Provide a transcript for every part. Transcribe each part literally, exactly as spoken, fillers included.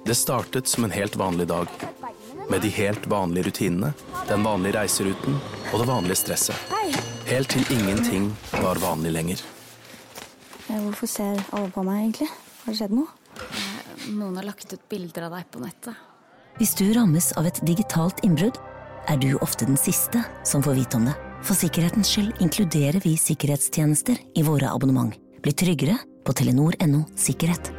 Det startet som en helt vanlig dag, med de helt vanlige rutinene, den vanlige reiseruten og det vanlige stresset. Helt til ingenting var vanlig lenger. Hvorfor ser alle på meg egentlig? Har det skjedd noe? Noen har lagt ut bilder av deg på nettet. Hvis du rammes av et digitalt innbrudd, er du ofte den siste som får vite om det. For sikkerhetens skyld inkluderer vi sikkerhetstjenester i våre abonnement. Bli tryggere på telenor punktum no sikkerhet.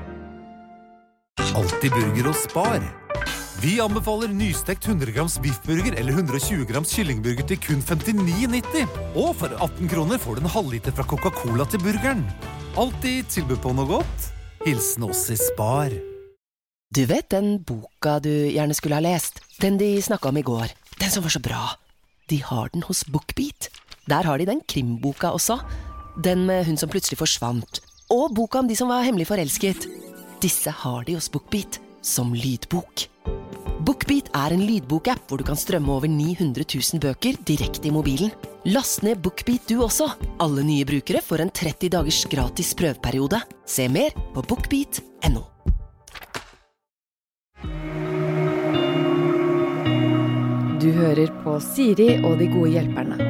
Alltid burger og Spar. Vi anbefaler nystekt hundre grams biffburger eller hundre og tjue grams kyllingburger til kun femtini nitti. Og for atten kroner får du en halvliter fra Coca-Cola til burgeren. Alltid tilbud på noe godt. Hilsen oss i Spar. Du vet den boka du gjerne skulle ha lest? Den de snakket om i går. Den som var så bra. De har den hos BookBeat. Der har de den krimboka også. Den med hun som plutselig forsvant. Og boka om de som var hemmelig forelsket. Disse har de hos BookBeat som lydbok. BookBeat er en lydbokapp hvor du kan strømme over ni hundre tusen bøker direkte i mobilen. Last ned BookBeat du også. Alle nye brukere får en tretti dagers gratis prøveperiode. Se mer på bookbeat punktum no. Du hører på Siri og de gode hjelperne.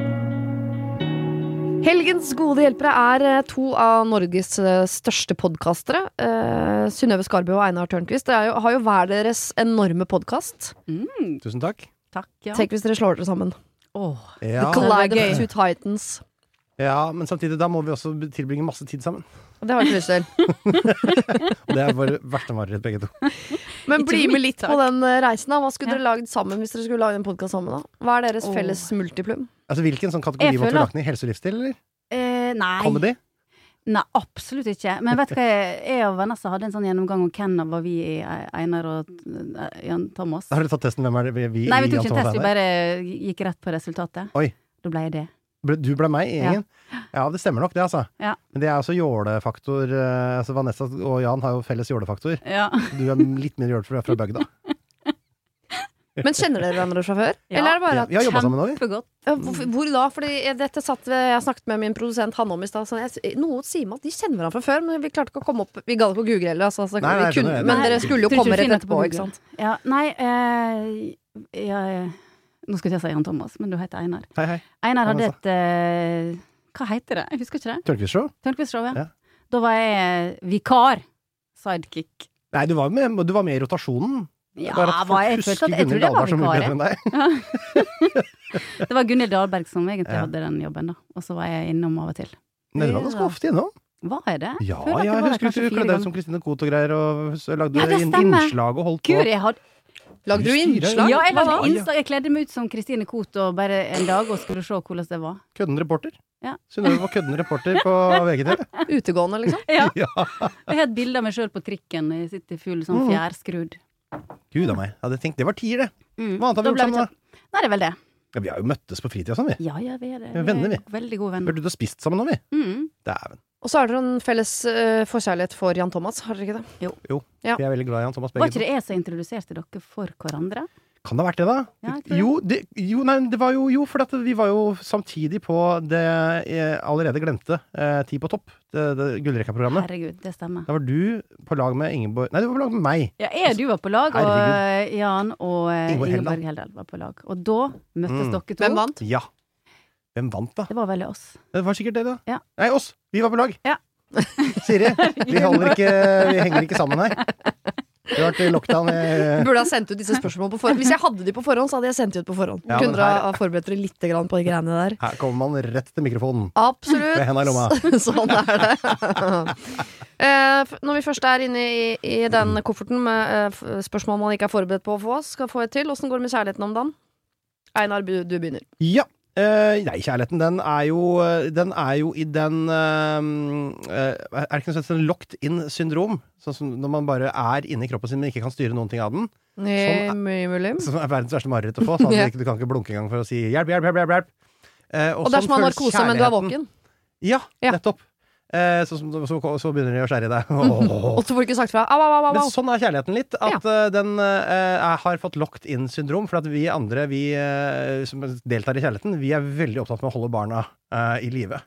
Helgens gode hjelpere er to av Norges største podcastere, uh, Synnøve Skarbø og Einar Tørnquist. Dere har jo hver deres enorme podcast. Mm. Tusen takk. Takk, ja. Tenk hvis dere slår dere sammen. Oh. Ja. The Collide of Two Titans. Ja, men samtidig da må vi også tilbringe masse tid sammen. Det har jeg ikke lyst til. Og det er vår verste mareritt begge to. Men bli med litt på den reisen da. Hva skulle ja. dere lagd sammen hvis dere skulle lage en podcast sammen da? Hva er deres oh. felles multiplum? Altså hvilken sånn kategori måtte du lagt ned i helse og livsstil, eller? Eh, nei. Comedy? Nei, absolutt ikke. Men vet du hva, jeg og Vanessa hadde en sånn gjennomgang om hvem var vi i Einar og Jan Thomas. Har du tatt testen? Hvem er det vi i Nei, vi tok Jan ikke en Thomas test, vi bare gikk rett på resultatet. Oi. Da ble jeg det. Du ble meg i gjengen? Ja. Ja, det stemmer nok det, altså. Ja. Men det er også jålefaktor. Altså Vanessa og Jan har jo felles jålefaktor. Ja. Du er litt mer jål fra, fra bygda. Men kjenner dere hverandre fra før? Ja. Eller er det bare at ja, vi har jobbet sammen nå, vi. Ja, hvor, hvor da? Fordi dette satt jeg har snakket med min produsent Hanne om i sted. Noe sier meg at de kjenner hverandre fra før, men vi klarte ikke å komme opp. Vi ga det på Google heller, altså, altså, nei, nei, kunne, men dere skulle jo komme rett etterpå, ikke sant? Ja, nei, eh, ja, nå skulle jeg si Jan Thomas, men du heter Einar. Hei, hei. Einar hadde et, eh, hva heter det? Jeg husker ikke det. Tørnquist-show? Tørnquist-show, ja. ja. Da var jeg vikar, sidekick. Nei, du var med, du var med i rotasjonen. Ja, hva jeg følte at jeg tror det var vikar. Det var Gunhild Dahlberg som egentlig ja. hadde den jobben da. Og så var jeg innom av og til. Nei, det var ganske ofte innom. Var jeg det? Ja, jeg, jeg husker du kledde deg som Kristine Koht og greier, og lagde ja, innslag og holdt på. Gud, jeg hadde... Lagde du innslag? Ja, jeg lagde innslag. Jeg kledde meg ut som Kristine Koht og bare en dag og skulle se hvordan det var. Kødden reporter. Ja. Synnøve var kødden reporter på V G T V. Utegående, liksom? Ja. ja. Jeg har et bilde av meg selv på trikken. Jeg sitter full sånn fjærskrudd. Gud av meg, jeg hadde tenkt, det var tier det. Mm. Hva annet har vi gjort sammen da? Nei, det er vel det. Ja, vi har jo møttes på fritida sånn, vi. Ja, ja, vi er det. Vi er venner, vi. Veldig gode venner. Burde du ha spist sammen nå, vi? Mm. Dæven. Og så har dere en felles uh, forkjærlighet for Jan Thomas, har dere ikke det? Jo. Jo, ja. vi er veldig glad i Jan Thomas begge. Var ikke det jeg som introduserte dere for hverandre? Kan det ha vært det, da? Ja, jo, det, jo, nei, det var jo, jo, for at vi var jo samtidig på det jeg allerede glemte, eh, Ti på topp, det, det Gullrekka-programmet. Herregud, det stemmer. Da var du på lag med Ingeborg, nei, du var på lag med meg. Ja, jeg du var på lag, og Herregud. Jan og uh, Ingeborg Ingeborg Heldal var på lag. Og da møttes Mm. dere to. Hvem vant? Ja. Hvem vant, da? Det var veldig oss. Det var sikkert det, da. Ja. Nei, oss. Vi var på lag. Ja. Siri, vi holder ikke, vi henger ikke sammen her. Vi har vært i lockdown. Jeg... Burde ha sendt ut disse spørsmålene på forhånd. Hvis jeg hadde de på forhånd, så hadde jeg sendt de ut på forhånd. Ja, Kunne dere her... ha forberedt dere litt grann på de greiene der? Her kommer man rett til mikrofonen. Absolutt. Med hendene i lomma. Sånn er det. eh, når vi først er inne i, i den kofferten med eh, spørsmål man ikke er forberedt på å få, skal få et til. Hvordan går det med kjærligheten om dagen? Einar, du begynner. Ja. Uh, nei, kjærligheten, den er jo Den er jo i den uh, uh, Er det ikke noe sånn locked in-syndrom? Sånn som når man bare er inne i kroppen sin, men ikke kan styre noen ting av den. Sånn er, som er verdens verste mareritt å få. Sånn at du, du kan ikke blunke engang for å si hjelp, hjelp, hjelp, hjelp, hjelp. Uh, og og det er som å ha narkose, men du er våken. Ja, ja. nettopp. Uh, så, så, så, så begynner de å skjære i deg. Og så får du ikke sagt fra. Au, au, au, au. Men sånn er kjærligheten litt. At ja. uh, den uh, har fått locked in-syndrom. For at vi andre, vi uh, som deltar i kjærligheten, vi er veldig opptatt med å holde barna uh, i live.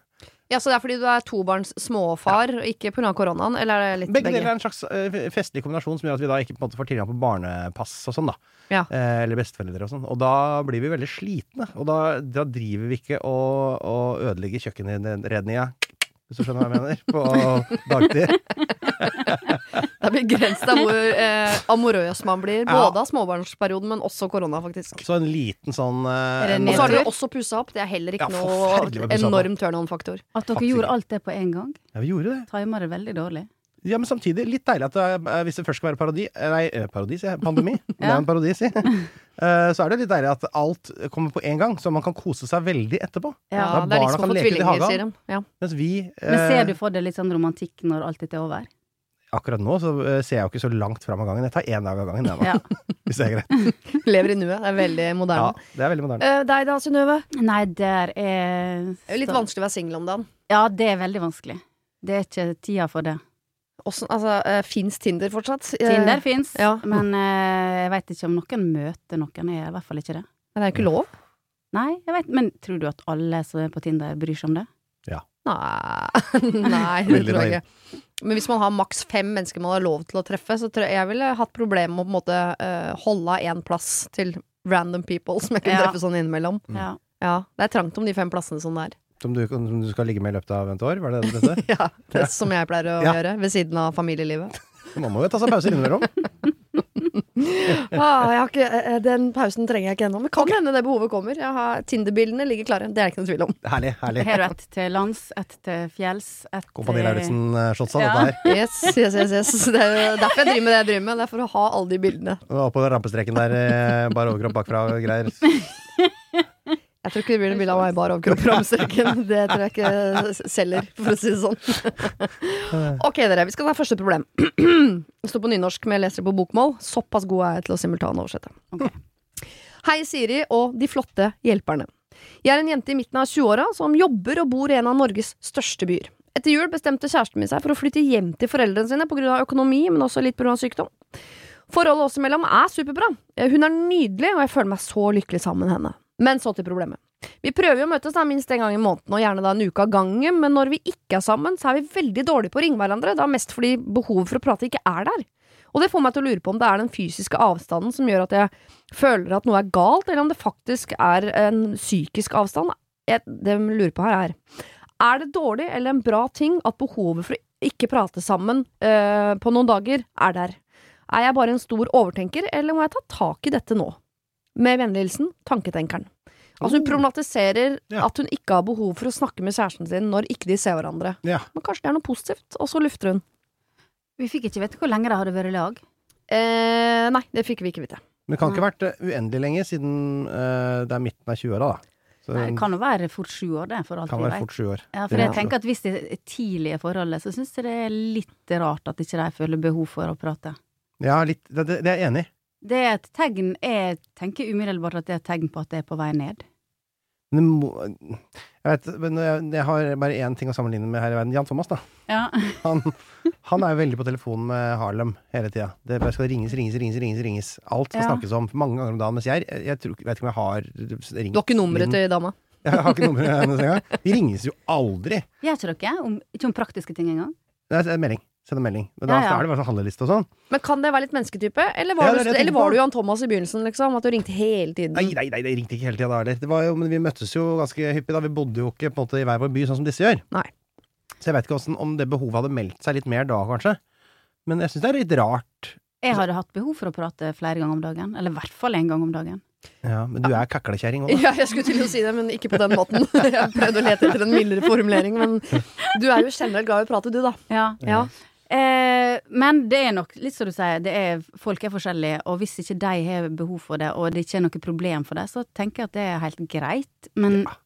Ja, så det er fordi du er tobarns småfar, ja. Ikke på grunn av koronaen, eller er det litt begge? Begge deler er en slags uh, festlig kombinasjon som gjør at vi da ikke på en måte får tilgang på barnepass og sånn da. Ja. Eh, eller besteforeldre og sånn. Og da blir vi veldig slitne. Og da, da driver vi ikke og, og ødelegger kjøkkenredninga, hvis du skjønner hva jeg mener, på dagtid. Det er begrenset av hvor eh, amorøs man blir, både av småbarnsperioden, men også korona, faktisk. Så en liten sånn eh, Og så har dere også pusset opp. Det er heller ikke ja, noe enorm turn-on-faktor. At dere faktisk gjorde alt det på en gang? Ja, vi gjorde det. Timer det veldig dårlig. Ja, men samtidig litt deilig at det, hvis det først skal være parodi Nei, parodi, sier jeg. Pandemi. ja. Det er en parodi, sier Så er det litt deilig at alt kommer på en gang, så man kan kose seg veldig etterpå. Ja, det er liksom for tvillinger, sier de. Ja. Mens vi eh, Men ser du for deg litt sånn romantikk når alt dette er over? Akkurat nå så uh, ser jeg jo ikke så langt fram av gangen. Jeg tar én dag av gangen, jeg, ja. hvis det er greit. Lever i nuet. Det er veldig moderne. Ja, det er veldig moderne. Uh, deg da, Synnøve? Nei, der er Det er litt vanskelig å være single om dagen. Ja, det er veldig vanskelig. Det er ikke tida for det. Også, altså, uh, finnes Tinder fortsatt? Tinder finnes, ja. men uh, jeg vet ikke om noen møter noen. Jeg er i hvert fall ikke det. Men det er jo ikke lov? Nei, jeg vet, men tror du at alle som er på Tinder bryr seg om det? Ja. Nei, Nei det tror jeg ikke. Men hvis man har maks fem mennesker man har lov til å treffe, så tror jeg jeg ville hatt problemer med å på en måte uh, holde en plass til random people som jeg kunne ja. treffe sånn innimellom. Mm. Ja. Ja, det er trangt om de fem plassene sånn der. Som du, som du skal ligge med i løpet av et år, var det det dette? ja, det er som jeg pleier å ja. gjøre ved siden av familielivet. Man må jo ta seg pauser innimellom. ah, jeg har ikke, den pausen trenger jeg ikke ennå. Men kan okay. hende det behovet kommer. Jeg har Tinder-bildene ligger klare. Det er ikke noe tvil om. Herlig, herlig. Her er et til lands, et til fjells, et til Kompani Lauritzen-shotsa, ja. dette her. Yes, yes, yes, yes. Det er jo derfor jeg driver med det jeg driver med. Det er for å ha alle de bildene. Du var på rampestreken der, bare overkropp bakfra og greier. Jeg tror ikke det blir en bilde av meg bare overkropp på rampestreken. Det tror jeg ikke selger, for å si det sånn. Ok, dere, vi skal ta første problem. Det står på nynorsk med lesere på bokmål. Såpass god er jeg til å simultanoversette. Okay. Hei Siri og de flotte hjelperne. Jeg er en jente i midten av tjueåra som jobber og bor i en av Norges største byer. Etter jul bestemte kjæresten min seg for å flytte hjem til foreldrene sine på grunn av økonomi, men også litt på grunn av sykdom. Forholdet oss imellom er superbra. Hun er nydelig, og jeg føler meg så lykkelig sammen med henne. Men så til problemet. Vi prøver jo å møtes da minst en gang i måneden, og gjerne da en uke av gangen, men når vi ikke er sammen, så er vi veldig dårlige på å ringe hverandre, da mest fordi behovet for å prate ikke er der. Og det får meg til å lure på om det er den fysiske avstanden som gjør at jeg føler at noe er galt, eller om det faktisk er en psykisk avstand. Jeg, det jeg lurer på her er, er det dårlig eller en bra ting at behovet for å ikke prate sammen øh, på noen dager er der? Er jeg bare en stor overtenker, eller må jeg ta tak i dette nå? Med vennlig hilsen, tanketenkeren. Altså hun problematiserer ja. at hun ikke har behov for å snakke med kjæresten sin når ikke de ser hverandre. Ja. Men kanskje det er noe positivt, og så lufter hun. Vi fikk ikke vite hvor lenge det hadde vært i lag. Eh, nei, det fikk vi ikke vite. Men det kan ikke ha vært uh, uendelig lenge siden uh, det er midten av tjueåra, da. Så, nei, det kan jo være fort sju år, det, for alt kan vi være vet. Fort sju år. Ja, for jeg tenker at hvis det er tidlige forholdet, så synes jeg det er litt rart at ikke de føler behov for å prate. Ja, litt, det, det er jeg enig i. Det er et tegn, jeg tenker umiddelbart at det er et tegn på at det er på vei ned. Men må, jeg vet, men jeg, jeg har bare én ting å sammenligne med her i verden. Jan Thomas, da. Ja. Han, han er jo veldig på telefonen med Harlem hele tida. Det bare skal ringes, ringes, ringes, ringes, ringes. Alt skal ja. snakkes om mange ganger om dagen. Mens jeg, jeg, jeg, tror, jeg vet ikke om jeg har ringt. Du har ikke nummeret til dama? Jeg har ikke nummeret hennes engang. De ringes jo aldri. Gjør ikke dere? Om, ikke om praktiske ting engang? Det er en melding. Send en melding. Men da ja, ja. er det bare sånn handleliste og sånn. Men kan det være litt mennesketype? Eller var, ja, du, eller var du Jan Thomas i begynnelsen, liksom? At du ringte hele tiden? Nei, nei, nei, det ringte ikke hele tiden da, eller. Det var jo, men vi møttes jo ganske hyppig da. Vi bodde jo ikke på en måte i hver vår by, sånn som disse gjør. Nei. Så jeg vet ikke hvordan, om det behovet hadde meldt seg litt mer da, kanskje. Men jeg synes det er litt rart. Jeg hadde hatt behov for å prate flere ganger om dagen. Eller i hvert fall en gang om dagen. Ja, men du er kaklekjæring også, da. Ja, jeg skulle til å si det, men ikke på den måten. Jeg prøvde å lete etter en mildere formulering, men du er jo generelt glad i å prate, du, da. Ja. Ja. Eh, men det er nok, litt som du sier, det er, folk er forskjellige, og hvis ikke de har behov for det, og det ikke er noe problem for det, så tenker jeg at det er helt greit. Men, ja.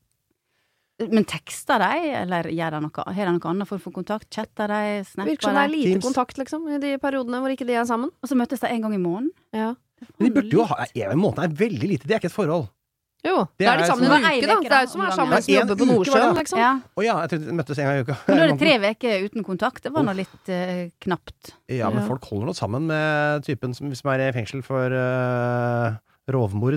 men tekster de, eller gjør de noe, har de noe annet for å få kontakt? Chatter de, snapper de? Virker som det er lite Teams. Kontakt, liksom, i de periodene hvor ikke de er sammen. Og så møtes de en gang i måneden. Ja. Men de burde jo ha, en måned er veldig lite, det er ikke et forhold. Jo, det er de sammen en uke, da. Det er jo som er sammen som jobber på Nordsjøen, liksom. Ja. Å ja, jeg trodde de møttes en gang i uka. Men da er det tre veker uten kontakt, det var noe litt uh, knapt. Ja, men ja. folk holder noe sammen med typen som, som er i fengsel for uh, rovmord.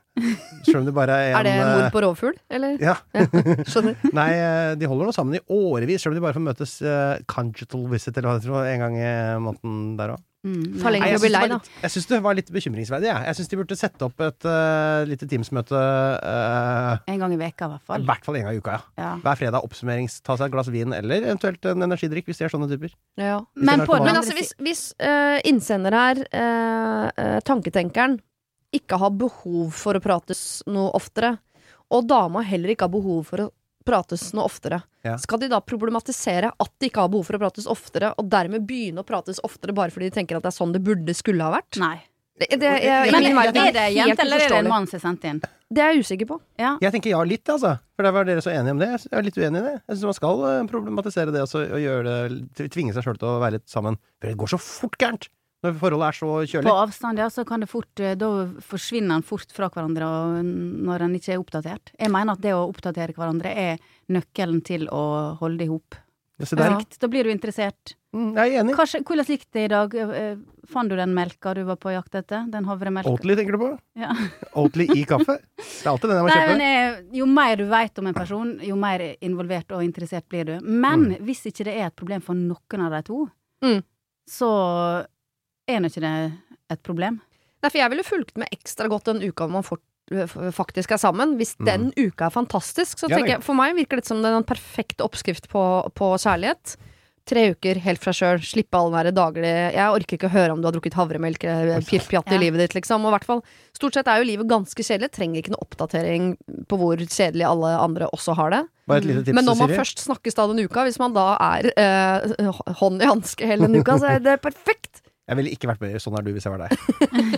Selv om det bare er en... Er det mor på rovfugl, eller? Ja. Skjønner. Nei, de holder noe sammen i årevis, selv om de bare får møtes uh, conjugal visit, eller hva det tror, en gang i måneden der også. Mm, Ta lenger å bli lei, da. Jeg synes det var litt bekymringsverdig, ja. Jeg synes de burde sette opp et uh, lite teamsmøte uh, en gang i veka, i hvert fall. I hvert fall en gang i uka, ja. ja. Hver fredag oppsummerings, ta seg et glass vin, eller eventuelt en energidrikk, hvis de er sånne typer. Ja. Men, på Men altså, hvis, hvis uh, innsender her, uh, uh, tanketenkeren, ikke har behov for å prates noe oftere, og dama heller ikke har behov for å prates noe oftere, ja. Skal de da problematisere at de ikke har behov for å prates oftere, og dermed begynne å prates oftere bare fordi de tenker at det er sånn det burde skulle ha vært? Nei. Det, det, jeg, Men min verden er det helt jente, eller er det uforståelig. en mann som er sendt inn? Det er jeg usikker på. Ja. Jeg tenker ja litt, altså. For der var dere så enige om det. Jeg er litt uenig i det. Jeg synes man skal uh, problematisere det også, og gjøre det, tvinge seg selv til å være litt sammen. For det går så fort gærent når forholdet er så kjølig. På avstand, ja, så kan det fort, da forsvinner han fort fra hverandre når han ikke er oppdatert. Jeg mener at det å oppdatere hverandre er nøkkelen til å holde ihop. Ja, ja. Da blir du interessert. Mm, jeg er enig. Kanskje, hvordan gikk det i dag? Fant du den melka du var på jakt etter? Den havremelka? Oatly tenker du på? Ja. Oatly i kaffe? Det er alltid den jeg må Nei, kjøpe. men jeg, jo mer du vet om en person, jo mer involvert og interessert blir du. Men mm. hvis ikke det er et problem for noen av de to, mm. så er det ikke det et problem. Nei, for jeg ville fulgt med ekstra godt den uka man fort, faktisk er sammen. Hvis mm. den uka er fantastisk, så tenker jeg, for meg virker det som den perfekte oppskrift på, på kjærlighet. Tre uker helt fra selv, slippe all den der daglig. Jeg orker ikke å høre om du har drukket havremelk eller piff-pjatt i livet ditt, liksom. Og i hvert fall, stort sett er jo livet ganske kjedelig. Trenger ikke noe oppdatering på hvor kjedelig alle andre også har det. Bare et lite tips, Men når man Siri. først snakkes da den uka, hvis man da er eh, hånd i hanske hele den uka, så er det perfekt. Jeg ville ikke vært med, sånn er du hvis jeg var deg.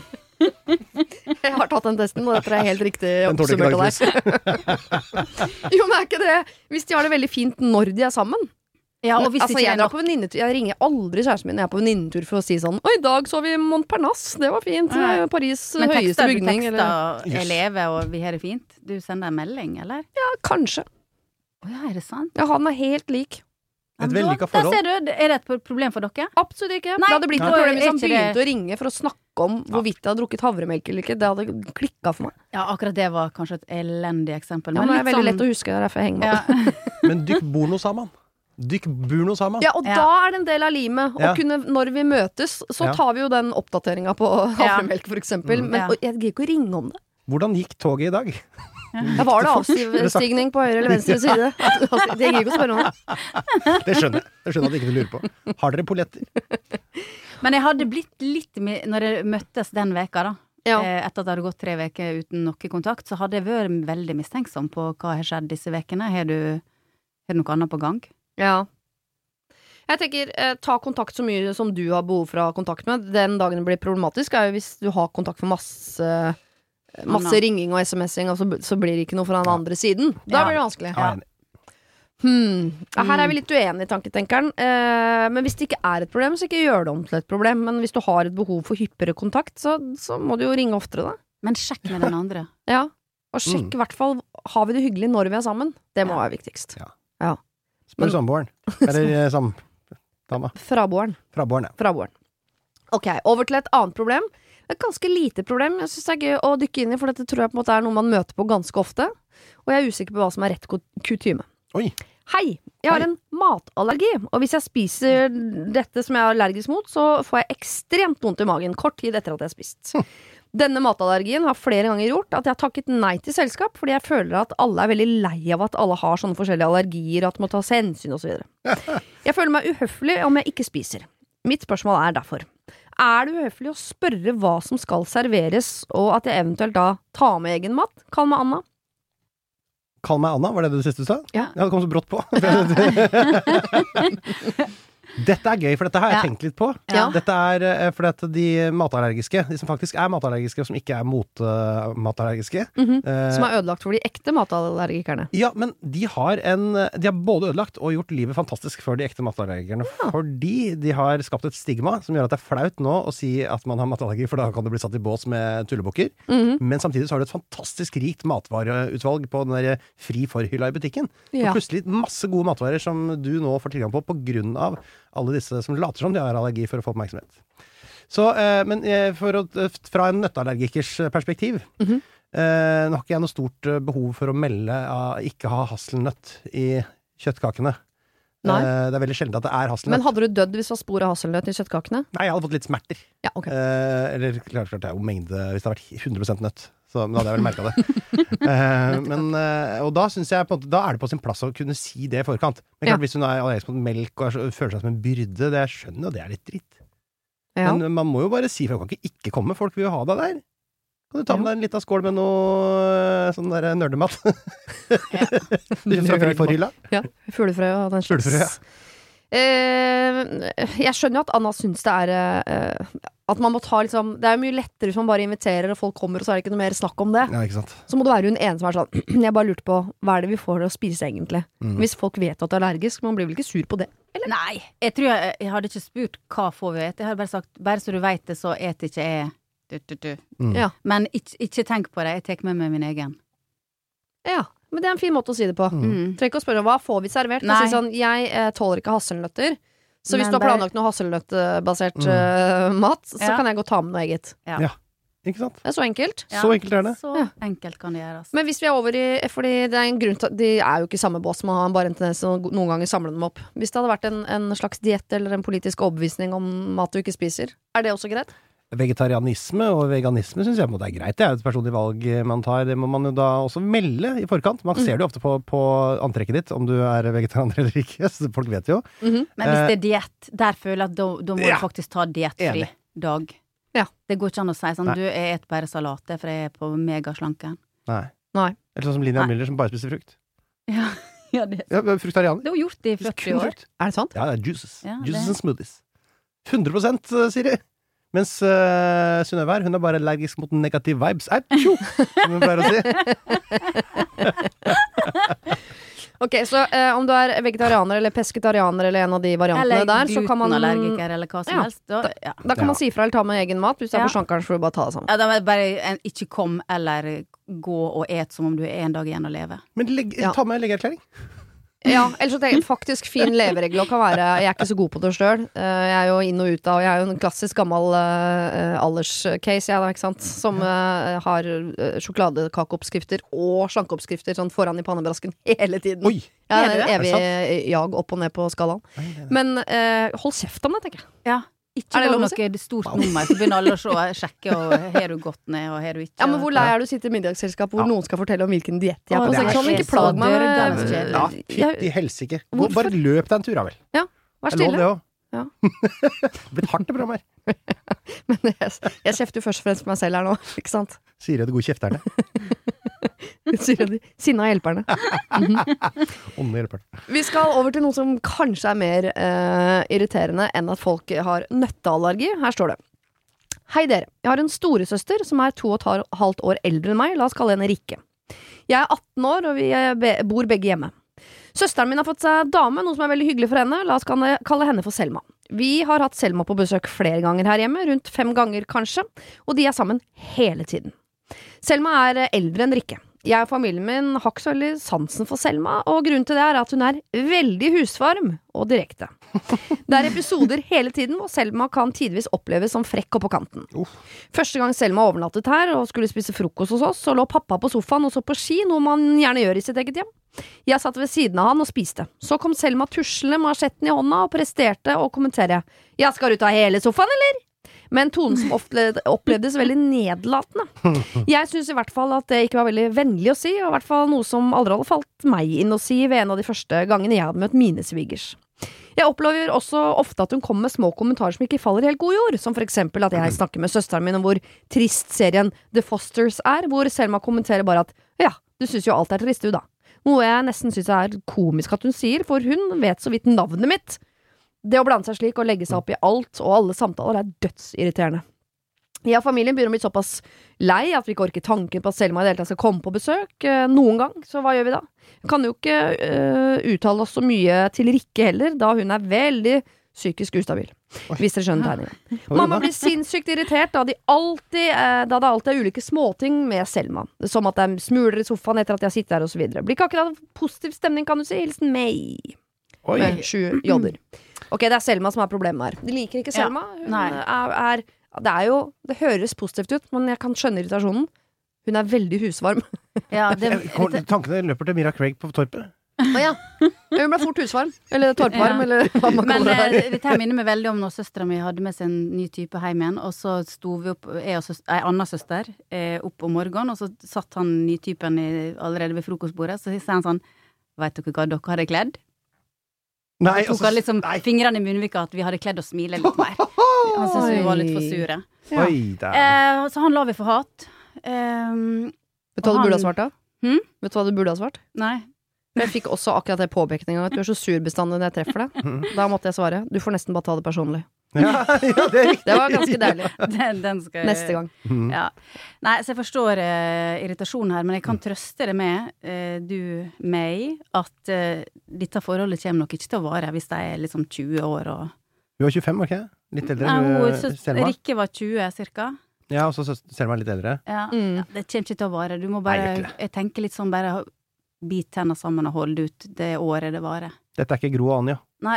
Jeg har tatt den testen, og dette er helt riktig oppsummert av deg. Jo, men er ikke det hvis de har det veldig fint når de er sammen? Ja, og hvis altså, ikke jeg, er drar nok... på venninnetur, jeg ringer aldri kjæresten min når jeg er på venninnetur for å si sånn «Oi, i dag så vi Montparnasse, det var fint, Nei. Paris Men høyeste tekster, bygning». Men tekster du tekster elever, og vi har det fint? Du sender en melding, eller? Ja, kanskje. Å ja, er det sant? Ja, han er helt lik. Et vellykket forhold. Der ser du, er det et problem for dere? Absolutt ikke. Nei, det hadde blitt nei. et problem hvis han Er ikke begynte det- å ringe for å snakke om hvorvidt jeg hadde drukket havremelk eller ikke. Det hadde klikket for meg. Ja, akkurat det var kanskje et elendig eksempel. Ja, men det er litt veldig sånn- lett å huske, det er derfor jeg henger meg opp. Ja. Men dykk bor noe sammen. Dykk bor noe sammen. Ja, og Ja. da er det en del av limet. Å Ja. kunne, når vi møtes, så Ja. tar vi jo den oppdateringen på havremelk, for eksempel. Mm. Men Ja. og jeg gidder ikke å ringe om det. Hvordan gikk toget i dag? Ja, var det avstigning på høyre eller venstre side? Det gir ikke å spørre om det. Det skjønner jeg. Det skjønner jeg at ikke du lurer på. Har dere polletter? Men jeg hadde blitt litt mi- Når jeg møttes den veka da Ja. eh, etter at det hadde gått tre veker uten noe kontakt, så hadde jeg vært veldig mistenksom på hva har skjedd disse vekene. Har du, har du noe annet på gang? Ja. Jeg tenker, eh, ta kontakt så mye som du har behov for å ha kontakt med. Den dagen det blir problematisk er jo hvis du har kontakt for masse Masse Anna. ringing og smsing, og så, så blir det ikke noe fra den andre siden. Da Ja. blir det vanskelig. Ja. Hmm. Ja, her er vi litt uenige, tanketenkeren. Eh, men hvis det ikke er et problem, så ikke gjør det om til et problem. Men hvis du har et behov for hyppigere kontakt, så, så må du jo ringe oftere, da. Men sjekk med den andre. Ja. Og sjekk i hvert fall, har vi det hyggelig når vi er sammen? Det må Ja. være viktigst. Ja. Ja. Spør samboeren. Eller eh, samdama. Fraboeren. Fraboeren, ja. Fraboeren. Ok, over til et annet problem. Et ganske lite problem. Jeg synes det er gøy å dykke inn i, for dette tror jeg på en måte er noe man møter på ganske ofte. Og jeg er usikker på hva som er rett kutyme. Oi. Hei, jeg har Hei. en matallergi, og hvis jeg spiser dette som jeg er allergisk mot, så får jeg ekstremt vondt i magen kort tid etter at jeg har spist. Denne matallergien har flere ganger gjort at jeg har takket nei til selskap, fordi jeg føler at alle er veldig lei av at alle har sånne forskjellige allergier, og at det må tas hensyn og så videre. Jeg føler meg uhøflig om jeg ikke spiser. Mitt spørsmål er derfor: er det uhøflig å spørre hva som skal serveres, og at jeg eventuelt da tar med egen mat? Kall meg Anna. Kall meg Anna, var det det du siste du sa? Ja. Ja, det kom så brått på. Dette er gøy, for dette har jeg Ja. tenkt litt på. Ja. Dette er eh, fordi at de matallergiske, de som faktisk er matallergiske, og som ikke er motmatallergiske Mhm. eh, Som er ødelagt for de ekte matallergikerne. Ja, men de har en De har både ødelagt og gjort livet fantastisk for de ekte matallergikerne. Fordi de har skapt et stigma som gjør at det er flaut nå å si at man har matallergi, for da kan du bli satt i bås med tullebukker. Mhm. Men samtidig så har du et fantastisk rikt matvareutvalg på den der fri for-hylla i butikken. Ja. Og plutselig masse gode matvarer som du nå får tilgang på på grunn av alle disse som later som de har allergi for å få oppmerksomhet. Så, eh, men eh, for å, fra en nøtteallergikers perspektiv, Mhm. eh, nå har ikke jeg noe stort eh, behov for å melde av ikke ha hasselnøtt i kjøttkakene. Nei. Eh, det er veldig sjelden at det er hasselnøtt. Men hadde du dødd hvis det var spor av hasselnøtt i kjøttkakene? Nei, jeg hadde fått litt smerter. Ja, ok. Eh, eller klart, klart det er jo mengde hvis det hadde vært hundre prosent nøtt. Så men da hadde jeg vel merket det. eh, men, eh, og da synes jeg på en måte, da er det på sin plass å kunne si det i forkant. Men klart, Ja. hvis hun er allergisk mot melk og er så, føler seg som en byrde, det jeg skjønner jo det er litt dritt. Ja. Men man må jo bare si, for jeg kan ikke ikke komme, folk vil jo ha deg der. Kan du ta med deg en liten skål med noe sånn der nerdemat? Du er fra friforhylla? Ja, fuglefrø og den slags. Fuglefrø, ja. Eh, jeg skjønner jo at Anna syns det er eh, at man må ta liksom det er jo mye lettere hvis man bare inviterer og folk kommer og så er det ikke noe mer snakk om det. Ja, ikke sant. Så må det være hun ene som er sånn jeg bare lurte på hva er det vi får å spise egentlig. Mm. Hvis folk vet at det er allergisk, man blir vel ikke sur på det? Eller? Nei, jeg tror jeg, jeg hadde ikke spurt hva får vi ete. Jeg hadde bare sagt, bare så du vet det, så et ikke jeg du, du, du. Mm. Ja. Men ikke, ikke tenk på det, jeg tek med meg min egen. Ja, men det er en fin måte å si det på. Mm. Trenger ikke å spørre hva får vi servert. Nei. Si sånn, jeg eh, tåler ikke hasselnøtter. Så hvis Men du har bare- planlagt noe hasselnøttbasert Mm. eh, mat, så Ja. kan jeg gå ta med noe eget. Ja. Ja. Ikke sant? Det er så enkelt. Ja. Så enkelt er det. Så Ja. enkelt kan det gjøres. Men hvis vi er over i Fordi det er en grunn til at de er jo ikke i samme bås, man har bare en tendens til å noen ganger samle dem opp. Hvis det hadde vært en, en slags diett eller en politisk overbevisning om mat du ikke spiser, er det også greit? Vegetarianisme og veganisme synes jeg på en måte er greit. Det er jo et personlig valg man tar. Det må man jo da også melde i forkant. Man ser det jo ofte på, på antrekket ditt, om du er vegetarianer eller ikke. Så folk vet jo. Mhm. Men hvis det er diett, der føler jeg at da, da må Ja. du faktisk ta diettfri Enig. dag. Ja. Det går ikke an å si sånn, Nei. du jeg et bare salat, det er for jeg er på megaslanken. Nei. Nei. Eller sånn som Linja Nei. Miller som bare spiser frukt. Ja, ja det, Ja, fruktarianer. det har hun gjort i Spiser førti kun år. frukt. Er det sant? Ja, det er juices. Ja, juices det- and smoothies. hundre prosent, Siri. Mens uh, Synnøve her, hun er bare allergisk mot negative vibes. Atsjo! Som hun pleier å si. Ok, så eh, om du er vegetarianer eller pesketarianer eller en av de variantene Eller der, så kan man glutenallergiker, eller hva som Ja. helst. Da, ja. Da kan man Ja. si fra eller ta med egen mat. Hvis du er Ja. på slankeren, så får du bare ta det sammen. Ja, da må jeg bare en, ikke kom eller gå og et som om du er en dag igjen å leve. Men legg, Ja. ta med legeerklæring. Ja, ellers så tenker jeg faktisk fin leveregel og kan være jeg er ikke så god på det sjøl. Jeg er jo inn og ut av Jeg er jo en klassisk gammel uh, alderscase, jeg da, ikke sant. Som eh, har uh, sjokoladekakeoppskrifter og slankeoppskrifter sånn foran i pannebrasken hele tiden. Oi! Ja, Er det du er det? evig Er det jag opp og ned på skalaen. Men eh, hold kjeft om det, tenker jeg. Ja. Ikke Er det lag lov å noe stort nummer, så begynner alle å se, sjekke, og har du gått ned, og har du ikke. Ja, men hvor lei er du å sitte i middagsselskap hvor Ja. noen skal fortelle om hvilken diett de er Å, på? det Så er sånn, så ikke plag meg dørgende med kjedelig. Ja, Jeg- fytti helsike. Hvorfor? Bare løp deg en tur, da vel. Vær Det er lov, stille. det òg. Ja. Det blir hardt, det programmet her. Men jeg, jeg kjefter jo først og fremst på meg selv her nå, ikke sant? Sier jeg det gode kjefterne. Sier jeg de sinna hjelperne. Onde hjelperne. Vi skal over til noe som kanskje er mer eh, irriterende enn at folk har nøtteallergi. Her står det. Hei dere, jeg har en storesøster som er to og et halvt år eldre enn meg. La oss kalle henne Rikke. Jeg er atten år, og vi er be bor begge hjemme. Søsteren min har fått seg dame, noe som er veldig hyggelig for henne. La oss kalle kalle henne for Selma. Vi har hatt Selma på besøk flere ganger her hjemme, rundt fem ganger kanskje, og de er sammen hele tiden. Selma er eldre enn Rikke. Jeg og familien min har ikke så veldig sansen for Selma, og grunnen til det er at hun er veldig husvarm og direkte. Det er episoder hele tiden hvor Selma kan tidvis oppleves som frekk og på kanten. Uff. Første gang Selma overnattet her og skulle spise frokost hos oss, så lå pappa på sofaen og så på ski, noe man gjerne gjør i sitt eget hjem. Jeg satt ved siden av han og spiste. Så kom Selma tuslende med asjetten i hånda og presterte å kommentere. Ja, skal du ta hele sofaen, eller? Med en tone som opplevde, opplevdes veldig nedlatende. Jeg synes i hvert fall at det ikke var veldig vennlig å si, og i hvert fall noe som aldri hadde falt meg inn å si ved en av de første gangene jeg hadde møtt mine svigers. Jeg opplever også ofte at hun kommer med små kommentarer som ikke faller i helt god jord, som for eksempel at jeg snakker med søsteren min om hvor trist serien The Fosters er, hvor Selma kommenterer bare at ja, du synes jo alt er trist du da. Noe jeg nesten synes er komisk at hun sier, for hun vet så vidt navnet mitt. Det å blande seg slik og legge seg opp i alt og alle samtaler er dødsirriterende. Jeg og familien begynner å bli såpass lei at vi ikke orker tanken på at Selma i det hele tatt skal komme på besøk eh, noen gang, så hva gjør vi da? Vi kan jo ikke uh, uttale oss så mye til Rikke heller, da hun er veldig psykisk ustabil. Hvis dere skjønner tegningen. Mamma blir sinnssykt irritert da, de alltid, eh, da det alltid er ulike småting med Selma. Som at det er smuler i sofaen etter at jeg sitter her og så videre. Blir ikke akkurat positiv stemning, kan du si. Hilsen meg. Med sju jodder. Ok, det er Selma som er problemet her. De liker ikke Selma. Hun Nei. er, er det er jo, det høres positivt ut, men jeg kan skjønne irritasjonen. Hun er veldig husvarm. Ja, det, Kommer- Tankene løper til Mira Craig på torpet. Åja, hun ble fort husvarm. Eller torpvarm, Ja. eller hva man Men kaller det. eh, dette her minner meg veldig om når søstera mi hadde med seg en ny type hjem igjen, og så sto vi opp, jeg og søster, ei anna søster, eh, opp om morgenen, og så satt han nytypen i, allerede ved frokostbordet, så sier han sånn, vet dere hva dere hadde kledd? Nei, Så tok altså, han liksom nei. fingrene i munnvika at vi hadde kledd og smile litt mer. Han syntes vi var litt for sure. Ja. Oi, der. Eh, så han la vi for hat. Um, Vet du hva du burde ha svart da? Hm? Vet du hva du burde ha svart? nei. Jeg fikk også akkurat det påpekningen at du er så sur bestandig når jeg treffer deg. Da måtte jeg svare. Du får nesten bare ta det personlig. Ja, ja, det er riktig. Det var ganske deilig. Den, den skal jeg... Neste gang. Mhm. Ja. Nei, så jeg forstår eh, irritasjonen her, men jeg kan trøste deg med, eh, du, meg, at eh, dette forholdet kommer nok ikke til å vare hvis de er liksom tjue år og... Du var tjuefem, var ikke det? Litt eldre. Nei, du, hun, så, Selma. Rikke var tjue, cirka. Ja, og så søs- Selma er litt eldre. Ja, Mm. ja, det kommer ikke til å vare. Du må Nei, bare, gjør ikke jeg tenker litt sånn, bare bit tenner sammen og holde ut det året det varer. Dette er ikke Gro og Anja. Nei.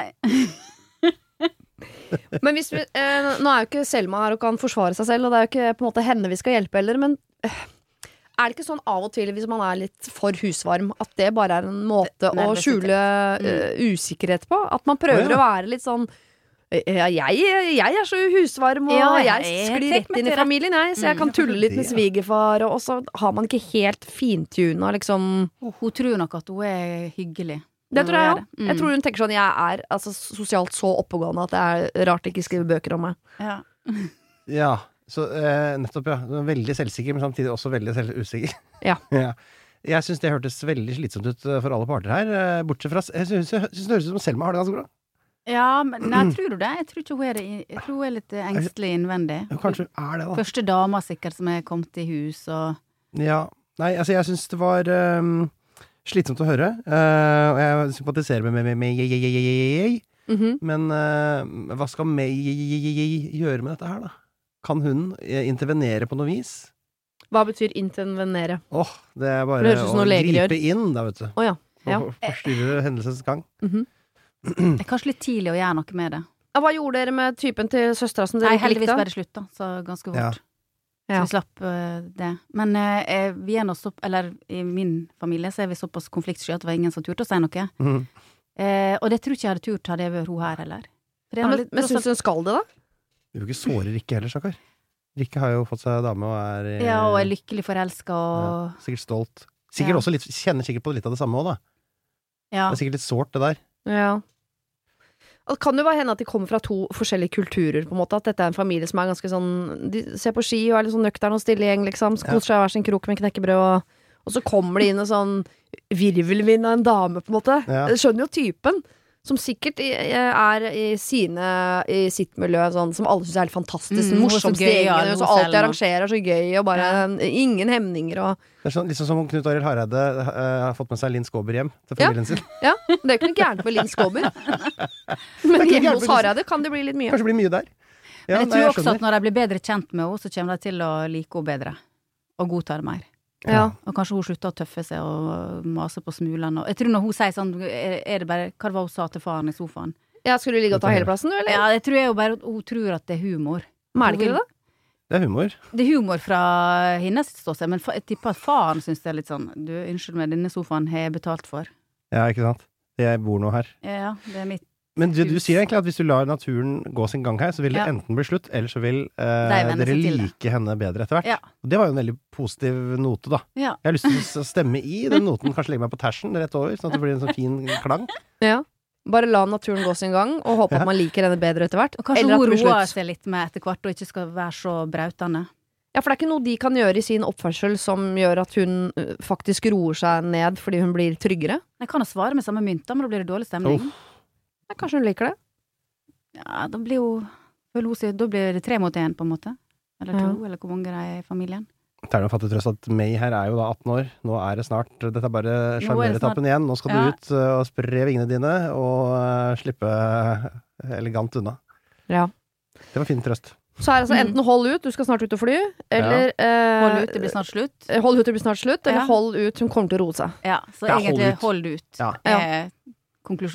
Men hvis vi, eh, nå er jo ikke Selma her og kan forsvare seg selv, og det er jo ikke på en måte henne vi skal hjelpe heller, men eh, er det ikke sånn av og til hvis man er litt for husvarm, at det bare er en måte å Nervøsitet. skjule eh, usikkerhet på? At man prøver Å, ja. å være litt sånn ja, jeg, jeg er så husvarm, og Ja, jeg jeg sklir tek rett meg inn i til familien, jeg, så jeg Mm. kan tulle litt med Det, ja. svigerfar, og så har man ikke helt fintuna, liksom. Hun tror nok at hun er hyggelig. Det tror jeg Når òg. hun gjør det. Jeg tror hun tenker sånn, jeg er altså, sosialt så oppegående at det er rart de ikke skriver bøker om meg. Ja. Ja, så eh, nettopp, ja. Du er veldig selvsikker, men samtidig også veldig selv usikker. Ja. ja. Jeg syns det hørtes veldig slitsomt ut eh, for alle parter her, eh, bortsett fra Jeg syns det høres ut som Selma har det ganske bra. Ja, men nei, tror du det? Jeg tror ikke hun er det. Jeg tror hun er litt eh, engstelig innvendig. Jo, kanskje er det, da. Første dama sikkert som er kommet i hus og Ja. Nei, altså, jeg syns det var um, slitsomt å høre, eh, og jeg sympatiserer med med, med, med jeg, jeg, jeg, jeg, jeg, jeg. Mhm. Men eh, hva skal meg jeg, jeg, jeg, jeg, gjøre med dette her, da? Kan hun eh, intervenere på noe vis? Hva betyr intervenere? Åh, det er Det bare høres ut som å noe leger gjør. gripe inn, da, vet du. Å ja. Ja. Og for- forstyrre hendelsens gang. Mhm. Det er kanskje litt tidlig å gjøre noe med det. Ja, hva gjorde dere med typen til søstera som dere Nei, ikke heldigvis likte? bare slutt, da. Så ganske fort. Ja. Ja. Så vi slapp eh, det. Men eh, vi er nå så Eller i min familie så er vi såpass konfliktsky at det var ingen som turte å si noe. Mhm. Eh, og det tror ikke jeg hadde turt hadde jeg vært hun her heller. For det er Ja, nå men litt- men syns du hun skal det, da? Du vil ikke såre Rikke heller, stakkar. Rikke har jo fått seg dame og er eh, Ja, og er lykkelig forelska og ja, sikkert stolt. Sikkert Ja. også litt, kjenner sikkert på litt av det samme òg, da. Ja. Det er sikkert litt sårt, det der. Ja. Og det kan jo bare hende at de kommer fra to forskjellige kulturer, på en måte. At dette er en familie som er ganske sånn De ser på ski og er litt sånn nøktern og stille gjeng, liksom. Så Ja. koser seg i hver sin krok med knekkebrød, og, og så kommer det inn en sånn virvelvind av en dame, på en måte. Ja. Jeg skjønner jo typen. Som sikkert i- er i sine I sitt miljø sånn som alle syns er helt fantastisk. Mm, Den hun er så morsomste gøy, gjengen. ja, Så hun alltid selv, og- arrangerer så gøy, og bare ingen hemninger og Det er sånn, litt sånn som Knut Arild Hareide eh, har fått med seg Linn Skåber hjem til Ja. familien sin. Ja, det er jo ikke noe gærent med Linn Skåber. Men ikke hjemme gærent hos med Linn- Hareide kan det bli litt mye. Kanskje det blir mye der. Ja, Men jeg nei, tror også skjønner. at når de blir bedre kjent med henne, så kommer de til å like henne bedre. Og godta det mer. Ja. Og kanskje hun slutter å tøffe seg og mase på smulene. Og jeg tror når hun sier sånn, er er det bare Hva var hun sa til faren i sofaen? Ja, skulle du ligge og ta hele plassen, du, eller? Ja, jeg tror jo bare at hun tror at det er humor. Men er det ikke det, da? Det er humor. Det er humor fra hennes ståsted, men fa- jeg tipper at faren syns det er litt sånn Du, unnskyld meg, denne sofaen har jeg betalt for. Ja, ikke sant. Jeg bor nå her. Ja, det er mitt. Men du, du Hus. sier egentlig at hvis du lar naturen gå sin gang her, så vil det Ja. enten bli slutt, eller så vil eh, De venner dere seg til det. like henne bedre etter hvert. Ja. Og det var jo en veldig positiv note, da. Ja. Jeg har lyst til å stemme i den noten, kanskje legge meg på tersen rett over, sånn at det blir en sånn fin klang. Ja. Bare la naturen gå sin gang, og håpe Ja. at man liker henne bedre etter hvert. Og kanskje Eller at hun det blir roer slutt. seg litt med etter hvert, og ikke skal være så brautende. Ja, for det er ikke noe de kan gjøre i sin oppførsel som gjør at hun uh, faktisk roer seg ned fordi hun blir tryggere. Jeg kan jo svare med samme mynta, men da blir det dårlig stemning. Uff. Ja, kanskje hun liker det. Ja, da blir jo føler hun seg- Da blir det tre mot én, på en måte. Eller to, Ja. eller hvor mange det er i familien. Det er noe fattig trøst at May her er jo da atten år. Nå er det snart Dette er bare Nå er det sjarmeretappen igjen. Nå skal Ja. du ut uh, og spre vingene dine og uh, slippe elegant unna. Ja. Det var fin trøst. Så er det altså Mm. enten hold ut, du skal snart ut og fly, eller eh, Hold ut, det blir snart slutt. Hold ut, det blir snart slutt, eller Ja. hold ut, hun kommer til å roe seg. Ja, så Ja, hold egentlig ut. hold ut, Ja. er konklusjonen.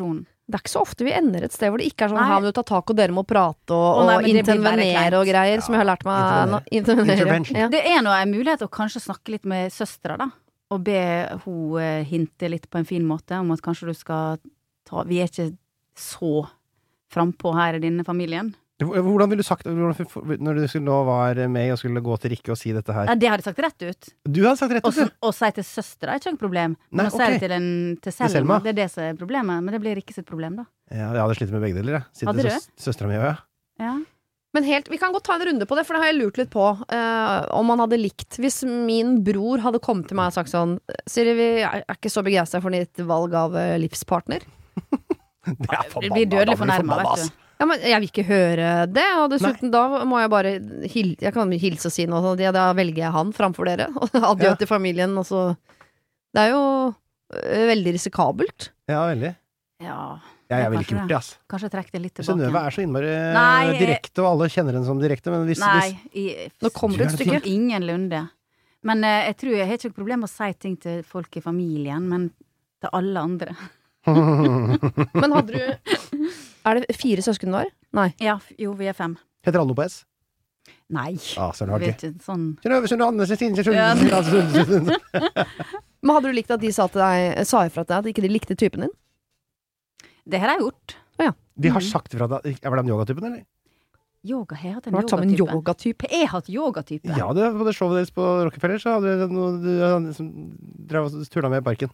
Det er ikke så ofte vi ender et sted hvor det ikke er sånn Nei. her må du ta tak og dere må prate og, Å, nei, og men det blir bare intervenere kleint. og greier, Ja, som jeg har lært meg nå. Intervenere. Intervention. Ja. Det er nå en mulighet å kanskje snakke litt med søstera, da. Og be hun eh, hinte litt på en fin måte om at kanskje du skal ta Vi er ikke så frampå her i denne familien. Hvordan ville du sagt når du skulle, nå var med og skulle gå til Rikke og si dette her? Ja, det hadde jeg sagt rett ut. Du hadde sagt rett Og, ut, så, og si til søstera er ikke noe problem. Men Nei, å si det ok. til, en, til Selma, Selma? det er det som er problemet. Men det blir ikke sitt problem, da. Ja, jeg hadde slitt med begge deler, jeg. Siden Hadde du? søs, søstera mi og jeg. Ja. Men helt, vi kan godt ta en runde på det, for det har jeg lurt litt på. eh, om man hadde likt hvis min bror hadde kommet til meg og sagt sånn Siri, vi er er ikke så begeistret for ditt valg av eh, livspartner. Det er Det blir dødelig fornærmet, vet du. Ja, men jeg vil ikke høre det, og dessuten da må jeg bare hil Jeg kan hilse og si noe sånt. Ja, da velger jeg han framfor dere. Og adjø Ja. til familien, og så Det er jo øh, veldig risikabelt. Ja, veldig. Ja, Ja, jeg ville kanskje ikke gjort det, ass. kanskje trekke det litt tilbake. Synnøve er så innmari Nei, jeg- direkte, og alle kjenner henne som direkte, men hvis, Nei, hvis i, Nå kommer det et Du er stykke. Ingenlunde. Men eh, jeg tror jeg har ikke noe problem med å si ting til folk i familien, men til alle andre. Men hadde du Er det fire søsken du har? Nei. Ja, f- jo, vi er fem. Heter alle noe på S? Nei. Ah, så er det Vi er ikke. ikke sånn Synnøve, Synnøve, Synnøve, Ja. Synnøve, Synnøve. Men hadde du likt at de sa, til deg, sa ifra til deg at ikke de likte typen din? Det har jeg gjort. De har sagt fra deg. Var det den yogatypen, eller? Yoga, jeg har hatt Du en har vært sammen med en yogatype. yogatype. Jeg har hatt yogatype. Ja, det var på det showet deres på Rockefeller, så hadde vi noe du, som drev og turna med i parken.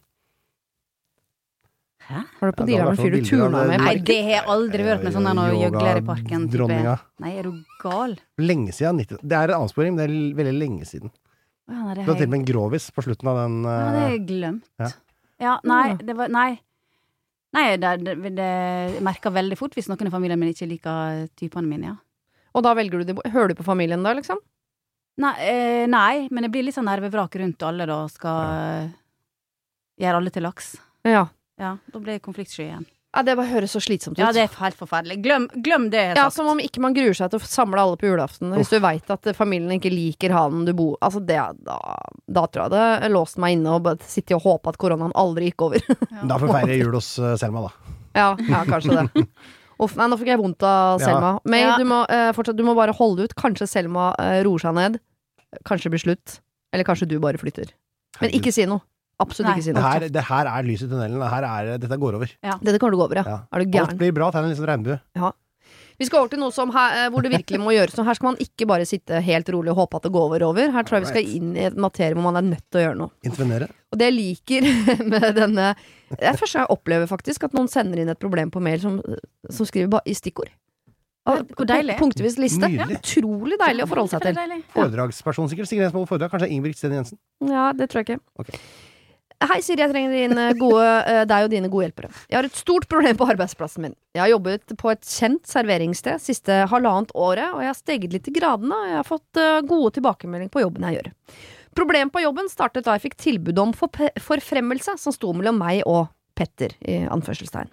Hæ? Var det på Ja, det Dila var med en fyr du i hvert fall turna bilder av med i det. Nei, parken? det har jeg aldri hørt med sånn der når gjøgler i parken. type. Dronninga. Nei, er du gal? Lenge siden. nitti Det er en avsporing, men det er l- veldig lenge siden. Å, ja, nei, det Du har har til og jeg, med en grovis på slutten av den ja, det har uh, jeg glemt. Ja. Ja, nei, det var Nei. Nei, det, det, det jeg merker veldig fort hvis noen i familien min ikke liker typene mine, ja. Og da velger du de Hører du på familien da, liksom? Nei, eh, nei, men jeg blir litt sånn nervevrak rundt alle da, og skal eh, gjøre alle til laks. Ja. Ja, da blir jeg konfliktsky igjen. Ja, det bare høres så slitsomt ut. Ja, det er helt forferdelig. Glem, glem det jeg har Ja, sagt. som om ikke man gruer seg til å samle alle på julaften. Hvis du vet at familien ikke liker han du bor Altså, det, da, da tror jeg det låste meg inne og bare sitte og håpe at koronaen aldri gikk over. Da får vi feire jul hos uh, Selma, da. ja, ja, kanskje det. Uff, nei, nå fikk jeg vondt av Ja. Selma. May, Ja. du, må, eh, fortsatt, du må bare holde ut. Kanskje Selma eh, roer seg ned. Kanskje blir slutt. Eller kanskje du bare flytter. Men ikke si noe. Absolutt Nei. ikke si Det noe. her, det her er lys i tunnelen. Det her er, dette går over. Dette kommer til å gå over, ja. Ja. Er du Alt gæren? blir bra. Tegn en liten regnbue. Vi skal over til noe som her, eh, hvor det virkelig må gjøres noe. Her skal man ikke bare sitte helt rolig og håpe at det går over. over. Her tror jeg vi skal inn i et materie hvor man er nødt til å gjøre noe. Intervenere. Og det jeg liker med denne Det er første gang jeg opplever faktisk at noen sender inn et problem på mail som, som skriver ba- i stikkord. Ja, hvor deilig. Punktvis liste. Nydelig. Utrolig deilig å forholde seg til. Deilig. Foredragsperson sikkert. Sigrid Ensmo foredrag. Kanskje Ingebrigt Sten Jensen. Ja, det tror jeg ikke. Ok. Hei, Siri, jeg trenger dine gode, eh, deg og dine gode hjelpere. Jeg har et stort problem på arbeidsplassen min. Jeg har jobbet på et kjent serveringssted siste halvannet året, og jeg har steget litt i gradene, og jeg har fått eh, gode tilbakemeldinger på jobben jeg gjør. Problemet på jobben startet da jeg fikk tilbud om forpe- forfremmelse som sto mellom meg og Petter, i anførselstegn.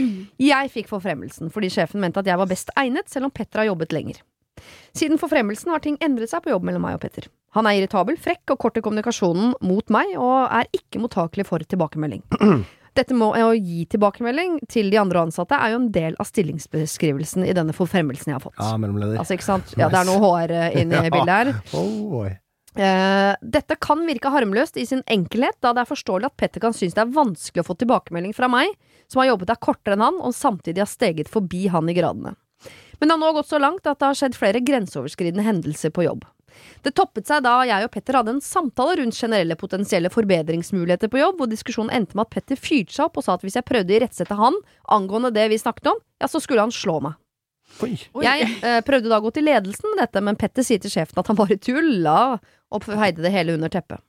Jeg fikk forfremmelsen fordi sjefen mente at jeg var best egnet, selv om Petter har jobbet lenger. Siden forfremmelsen har ting endret seg på jobb mellom meg og Petter. Han er irritabel, frekk og kort i kommunikasjonen mot meg, og er ikke mottakelig for tilbakemelding. Dette med å gi tilbakemelding til de andre ansatte er jo en del av stillingsbeskrivelsen i denne forfremmelsen jeg har fått. Ja, mellomleder. Altså, ikke sant? Ja, det er noe H R inne i bildet her. Oh, oi. Eh, dette kan virke harmløst i sin enkelhet, da det er forståelig at Petter kan synes det er vanskelig å få tilbakemelding fra meg, som har jobbet der kortere enn han, og samtidig har steget forbi han i gradene. Men det har nå gått så langt at det har skjedd flere grenseoverskridende hendelser på jobb. Det toppet seg da jeg og Petter hadde en samtale rundt generelle potensielle forbedringsmuligheter på jobb, hvor diskusjonen endte med at Petter fyrte seg opp og sa at hvis jeg prøvde å irettsette han angående det vi snakket om, ja, så skulle han slå meg. Oi. Jeg eh, prøvde da å gå til ledelsen med dette, men Petter sier til sjefen at han bare tulla og heide det hele under teppet.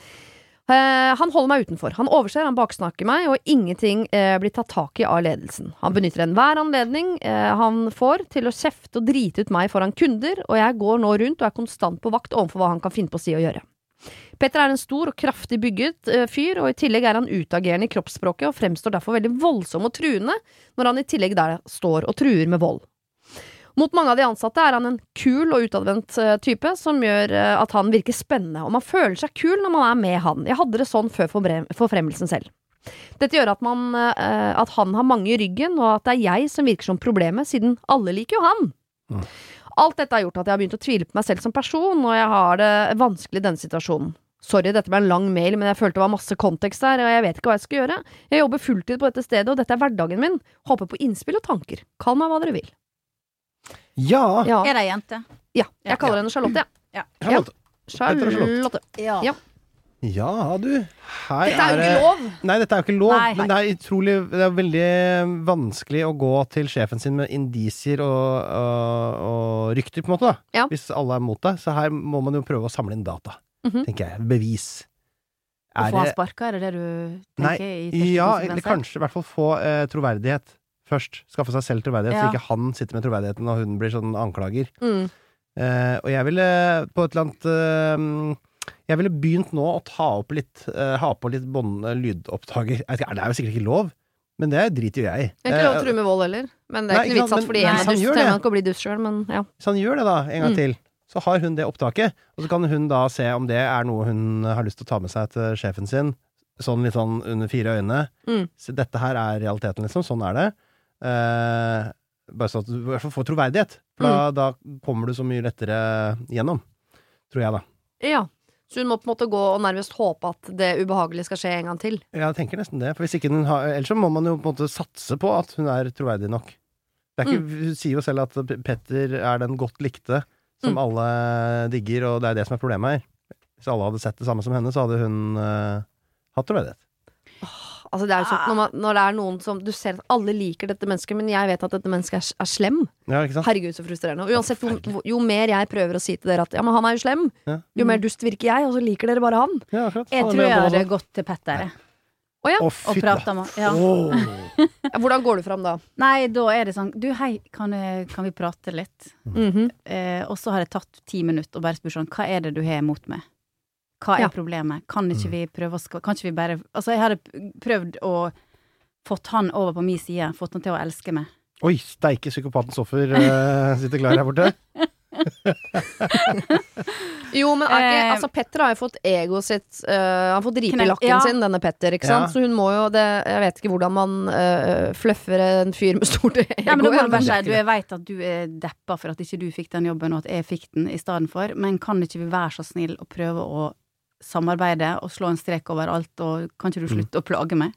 Eh, han holder meg utenfor. Han overser, han baksnakker meg, og ingenting eh, blir tatt tak i av ledelsen. Han benytter enhver anledning eh, han får til å kjefte og drite ut meg foran kunder, og jeg går nå rundt og er konstant på vakt overfor hva han kan finne på å si og gjøre. Petter er en stor og kraftig bygget eh, fyr, og i tillegg er han utagerende i kroppsspråket og fremstår derfor veldig voldsom og truende når han i tillegg der står og truer med vold. Mot mange av de ansatte er han en kul og utadvendt uh, type som gjør uh, at han virker spennende, og man føler seg kul når man er med han. Jeg hadde det sånn før forbrem- forfremmelsen selv. Dette gjør at, man, uh, at han har mange i ryggen, og at det er jeg som virker som problemet, siden alle liker jo han. Mm. Alt dette har gjort at jeg har begynt å tvile på meg selv som person, og jeg har det vanskelig i denne situasjonen. Sorry, dette ble en lang mail, men jeg følte det var masse kontekst der, og jeg vet ikke hva jeg skal gjøre. Jeg jobber fulltid på dette stedet, og dette er hverdagen min. Håper på innspill og tanker. Kall meg hva dere vil. Ja. ja. Er det jente? Ja, jeg kaller henne Charlotte. Ja. Charlotte. Charlotte. Ja. ja. Ja, du. Her dette er jo er ikke lov. Nei, dette er jo ikke lov, Nei. men det er utrolig, det er veldig vanskelig å gå til sjefen sin med indisier og, og, og rykter, på en måte, da. Ja. Hvis alle er mot deg. Så her må man jo prøve å samle inn data. Mm-hmm. Tenker jeg. Bevis. Å få han sparka, er det det du tenker? Nei, i første ja, konsekvenser? eller kanskje i hvert fall få eh, troverdighet først. Skaffe seg selv troverdighet, Ja. så ikke han sitter med troverdigheten og hun blir sånn anklager. Mm. Eh, og jeg ville på et eller annet eh, jeg ville begynt nå å ta opp litt eh, ha på litt bånd, lydopptaker. Jeg vet ikke, det er jo sikkert ikke lov, men det driter jo jeg i. Det er ikke lov å Eh, true med vold heller. Men det er Nei, ikke ikke noe sant, vits at fordi men- en men er han dust, gjør trenger det. man ikke å bli dust selv, men ja. Hvis han gjør det da, en gang Mm. til, så har hun det opptaket, og så kan hun da se om det er noe hun har lyst til å ta med seg til sjefen sin, sånn litt sånn under fire øyne. Mm. Så dette her er realiteten, liksom. Sånn er det. Eh, bare sånn at du i hvert fall får troverdighet. For da, Mm. da kommer du så mye lettere gjennom. Tror jeg, da. Ja. Så hun må på en måte gå og nærmest håpe at det ubehagelige skal skje en gang til. Jeg tenker nesten det. For hvis ikke den har, ellers så må man jo på en måte satse på at hun er troverdig nok. Det er ikke, Hun sier jo selv at Petter er den godt likte som Mm. alle digger, og det er det som er problemet her. Hvis alle hadde sett det samme som henne, så hadde hun uh, hatt troverdighet. Altså det er jo sånn når, man, når det er noen som du ser at alle liker dette mennesket, men jeg vet at dette mennesket er, er slem. Ja, ikke sant? Herregud, så frustrerende. Og uansett, jo, jo mer jeg prøver å si til dere at ja, men han er jo slem, Ja. jo mer dust virker jeg, og så liker dere bare han. Ja, akkurat. Jeg Han er tror med jeg på hadde det. gått til Petter, jeg. Å ja. Å, Og fytti. prata med ja. Åh. Ja, hvordan går du fram da? Nei, da er det sånn Du, hei, kan, jeg, kan vi prate litt? Mhm. Eh, og så har jeg tatt ti minutter og bare spurt sånn Hva er det du har imot meg? Hva er Ja. problemet? Kan ikke vi prøve å sk- Kan ikke vi bare Altså, jeg hadde prøvd å fått han over på min side, fått han til å elske meg. Oi, steike psykopatens offer uh, sitter klar her borte. Jo, men er ikke, Eh, altså Petter har jo fått egoet sitt øh, Han har fått ripe i Knekt, lakken ja. sin, denne Petter, ikke sant? Ja. Så hun må jo det, jeg vet ikke hvordan man øh, fluffer en fyr med stort ego. Ja, men da må du bare men- si Du, jeg vet at du er deppa for at ikke du fikk den jobben, og at jeg fikk den i stedet for, men kan ikke vi være så snill og prøve å samarbeide og slå en strek over alt, og kan ikke du slutte å plage meg?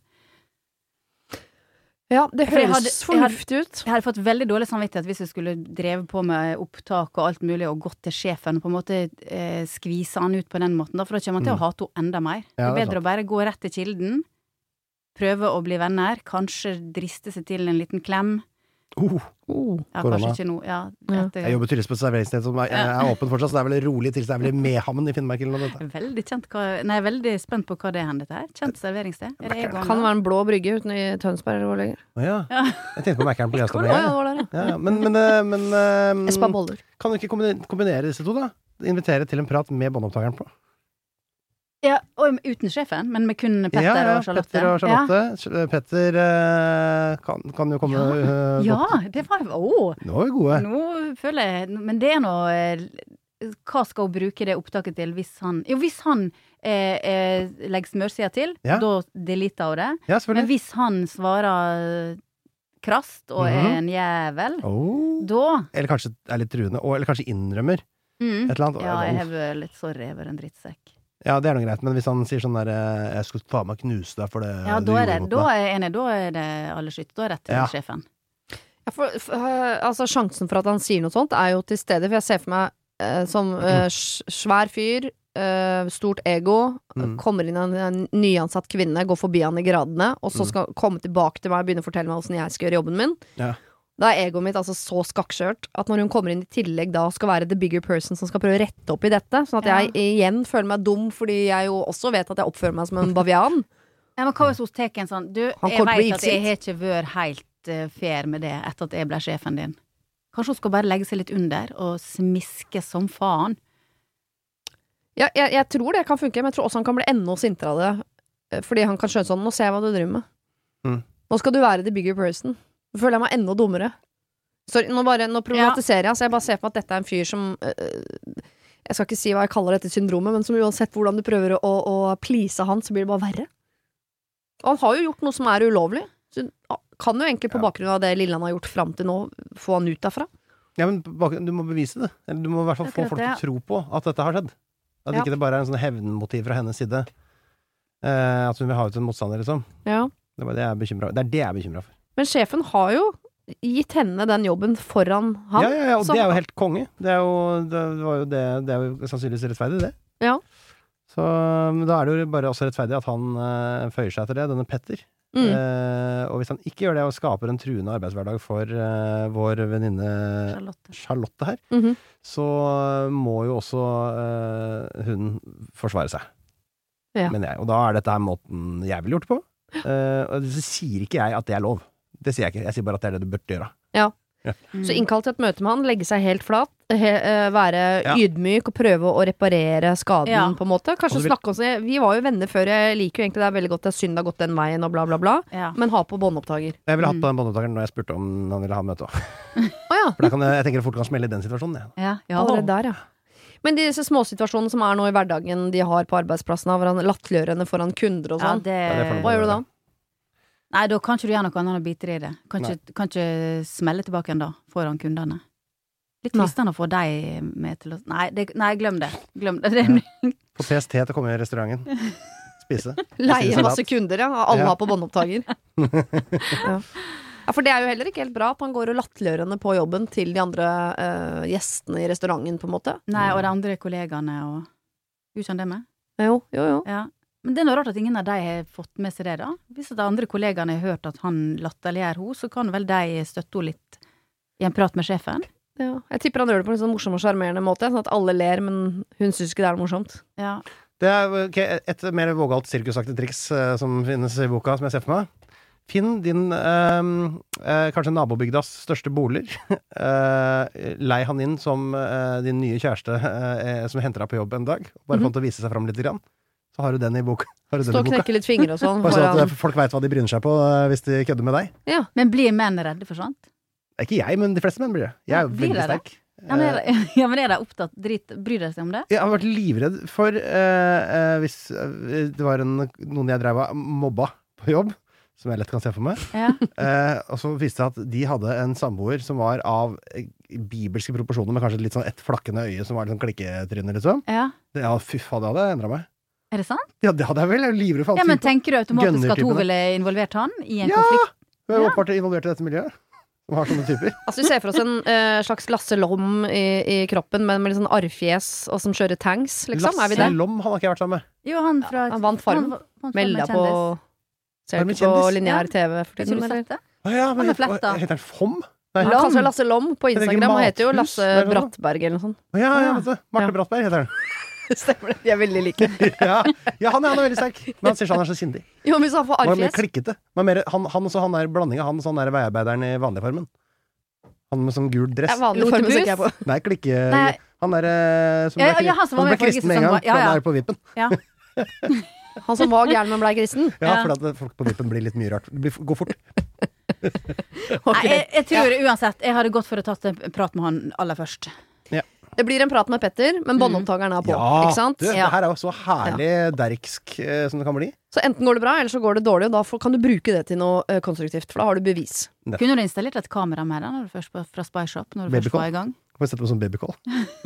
Ja, det For jeg høres hadde- jeg hadde- fornuftig ut. Jeg hadde fått veldig dårlig samvittighet hvis jeg skulle drevet på med opptak og alt mulig og gått til sjefen og på en måte eh, skvise han ut på den måten, da, for da kommer han til å hate henne enda mer. Mm. Ja, det det er er bedre å bare gå rett til kilden, prøve å bli venner, kanskje driste seg til en liten klem. Uh, Oh. Ja, Korona. kanskje ikke noe. Ja, Ja. etter, jeg jobber tydeligvis på et serveringssted som er, er åpen fortsatt, så det er vel rolig til, så det er vel Mehamn i Finnmark eller noe. Dette. Veldig kjent hva, nei, jeg er veldig spent på hva det er hen, dette her. Kjent serveringssted. Er det jeg Kan være en blå brygge uten i Tønsberg eller hvor lenger. Å ja. Ja. Jeg tenkte på Mækkern på Å Gaustam. ja, Ja, det var der, ja. ja, ja. Men, men, eh, men eh, Espa boller. kan du ikke kombinere, kombinere disse to, da? Invitere til en prat med båndopptakeren på. Ja, og uten sjefen, men med kun Petter ja, ja, og Charlotte. Petter og Charlotte. Petter eh, kan, kan jo komme eh, Ja, godt. ja det var Å! Nå er vi gode. Nå føler jeg Men det er noe eh, Hva skal hun bruke det opptaket til hvis han Jo, hvis han eh, eh, legger smørsida til, Ja. da deleter hun det. Ja, Men selvfølgelig. hvis han svarer krast og er Mhm. en jævel, Oh. da Eller kanskje er litt truende, og, eller kanskje innrømmer mm, et eller annet. Ja, jeg Uff. har vært litt sorry, jeg har vært en drittsekk. Ja, det er noe greit, men hvis han sier sånn der eh, 'Jeg skulle faen meg knuse deg for det Ja, du da er, gjorde det, mot da meg'. er jeg enig. Da er det alle skytt. Da er det rett til Ja. sjefen. Ja, for, for, øh, altså, sjansen for at han sier noe sånt er jo til stede, for jeg ser for meg øh, som øh, s- svær fyr, øh, stort ego, Mm. kommer inn en, en nyansatt kvinne, går forbi han i gradene, og så Mm. skal komme tilbake til meg og begynne å fortelle meg hvordan jeg skal gjøre jobben min. Ja. Da er egoet mitt altså så skakkskjørt at når hun kommer inn i tillegg da skal være the bigger person som skal prøve å rette opp i dette, sånn at Ja. jeg igjen føler meg dum fordi jeg jo også vet at jeg oppfører meg som en bavian. Ja, men hva hvis hun tar en sånn Du, Han jeg kommer til å vet at bli jeg har ikke vært helt uh, fair med det etter at jeg ble sjefen din. Kanskje hun skal bare legge seg litt under og smiske som faen. Ja, jeg, jeg tror det kan funke, men jeg tror også han kan bli enda sintere av det. eh, Fordi han kan skjønne sånn, nå ser jeg hva du driver med. Mm. Nå skal du være the bigger person. Nå føler jeg meg enda dummere. Sorry, nå, bare, nå problematiserer jeg, så jeg bare ser på at dette er en fyr som øh, jeg skal ikke si hva jeg kaller dette syndromet, men som uansett hvordan du prøver å, å please han, så blir det bare verre. Og han har jo gjort noe som er ulovlig. Så kan jo egentlig på bakgrunn av det lille han har gjort fram til nå, få han ut derfra. Ja, men du må bevise det. Eller du må i hvert fall få folk til å tro på at dette har skjedd. At ja. ikke det bare er en sånn hevnmotiv fra hennes side. Eh, at hun vil ha ut en motstander, liksom. Ja. Det er det jeg er bekymret, det er det jeg er bekymret for. Men sjefen har jo gitt henne den jobben foran han. Ja, ja, ja, og så, det er jo helt konge. Det er jo, det var jo det, det er jo sannsynligvis rettferdig, det. Ja. Så da er det jo bare også rettferdig at han uh, føyer seg etter det, denne Petter. Mm. Uh, og hvis han ikke gjør det og skaper en truende arbeidshverdag for uh, vår venninne Charlotte. Charlotte her, mm-hmm. så må jo også uh, hun forsvare seg. Ja. Men jeg, og da er dette her måten jeg vil gjort det på. Uh, og så sier ikke jeg at det er lov. Det sier jeg ikke, jeg sier bare at det er det du burde gjøre. Ja, ja. Mm. Så innkall til et møte med han, legge seg helt flat, he, være ja. ydmyk og prøve å reparere skaden ja. på en måte. Kanskje vil... snakke om det. Vi var jo venner før, jeg liker jo egentlig det er veldig godt, det er synd det har gått den veien og bla bla bla, ja. men ha på båndopptaker. Jeg ville hatt på den båndopptakeren når jeg spurte om han ville ha møte også. Oh, ja. For kan, jeg tenker det fort kan smelle i den situasjonen. Ja, ja. ja. Allerede der, ja. Men disse småsituasjonene som er nå i hverdagen de har på arbeidsplassen, hvor han latterliggjør henne foran kunder og sånn, ja, det... hva gjør du da? Nei, da kan ikke du gjøre noe annet enn å bite i det. Kan ikke, kan ikke smelle tilbake en da, foran kundene. Litt fristende å få deg med til å... Nei, det, nei glem det. Glem det. Ja. På P S T til å komme i restauranten. Spise. Leie masse kunder, ja. Alle ja. har på båndopptaker. ja. ja, for det er jo heller ikke helt bra at han går og latterliggjør henne på jobben til de andre uh, gjestene i restauranten, på en måte. Nei, og de andre kollegaene og... Ukjenn det med? Jo, jo, jo. Ja. Men det er noe rart at ingen av de har fått med seg det da. Hvis de andre kollegaene har hørt at han latterliggjør henne, så kan vel de støtte henne litt i en prat med sjefen. Ja, jeg tipper han gjør det på en sånn morsom og charmerende måte, sånn at alle ler, men hun synes ikke det er noe morsomt. Ja. Det er okay, et mer vågalt sirkusaktig triks uh, som finnes i boka, som jeg ser for meg. Finn din uh, uh, kanskje nabobygdas største boliger. uh, lei han inn som uh, din nye kjæreste uh, som henter deg på jobb en dag. Bare mm-hmm. få til å vise seg fram litt grann. Så har du den i boka. Stå og knekke litt fingre og sånn. Bare så at folk vet hva de bryner seg på hvis de kødder med deg. Ja. Men blir menn redde for sånt? Ikke jeg, men de fleste menn blir det. Jeg er jo veldig sterk. Ja, men er det, ja, men er det opptatt drit, bryr deg seg om det? Jeg har vært livredd for uh, uh, hvis uh, det var en, noen jeg drev av mobba på jobb, som jeg lett kan se for meg. Ja. Uh, og så viste det at de hadde en samboer som var av bibelske proporsjoner, med kanskje litt sånn ett flakkende øye som var litt sånn klikketryne, liksom. Ja. Det, ja, fy faen, det hadde endret meg. Er det sant? Ja, det hadde jeg vel. Jeg er livredd for alt. Ja, men tenker du automatisk at hun ville involvert han i en ja, konflikt? Ja, hun er åpenbart involvert i dette miljøet. Hun har sånne typer. Altså, vi ser for oss en uh, slags Lasse Lom i, i kroppen, men med litt sånn arrfjes, og som kjører tanks, liksom. Lasse er vi det? Lom, han har ikke jeg vært sammen med. Jo, han fra... Ja, han vant Farmen. Melda på... Ser du på lineær T V for tiden, eller? Å ja, men heter han Fom? Nei, han kaller seg Lasse Lom på Instagram, og heter jo Lasse Brattberg eller noe sånt. Å ja, ja, vet du. Marte Brattberg heter han. Stemmer det, de er veldig like. ja, ja han, er, han er veldig sterk. Men han sier sånn han er så sindig. Jo, men så han får arfjes. Han er mer klikkete. Mer, han, han, også, han er blanding av han og sånn der veiarbeideren i vanlige formen. Han med sånn gul dress. Ja, vanlig formen sikker jeg på. Nei, klikke... Nei. Han der som ja, ble, ja, han som han ble kristen med en gang. Ja, ja. Han er på vippen. Ja. Han som var gæren, men ble kristen. Ja, ja. For at folk på vippen blir litt mye rart. Det blir, går fort. okay. Nei, jeg, jeg tror ja. uansett, jeg hadde gått for å tatt en prat med han aller først. Ja. Det blir en prat med Petter, men båndopptakeren er på. Ja, ikke sant? Du, det her er jo så herlig ja. deriksk eh, som det kan bli. Så enten går det bra, eller så går det dårlig, og da får, kan du bruke det til noe eh, konstruktivt, for da har du bevis. Det. Kunne du installert et kamera med deg når du først var fra Spy Shop, når du først var i gang? Kan vi sette på sånn babycall?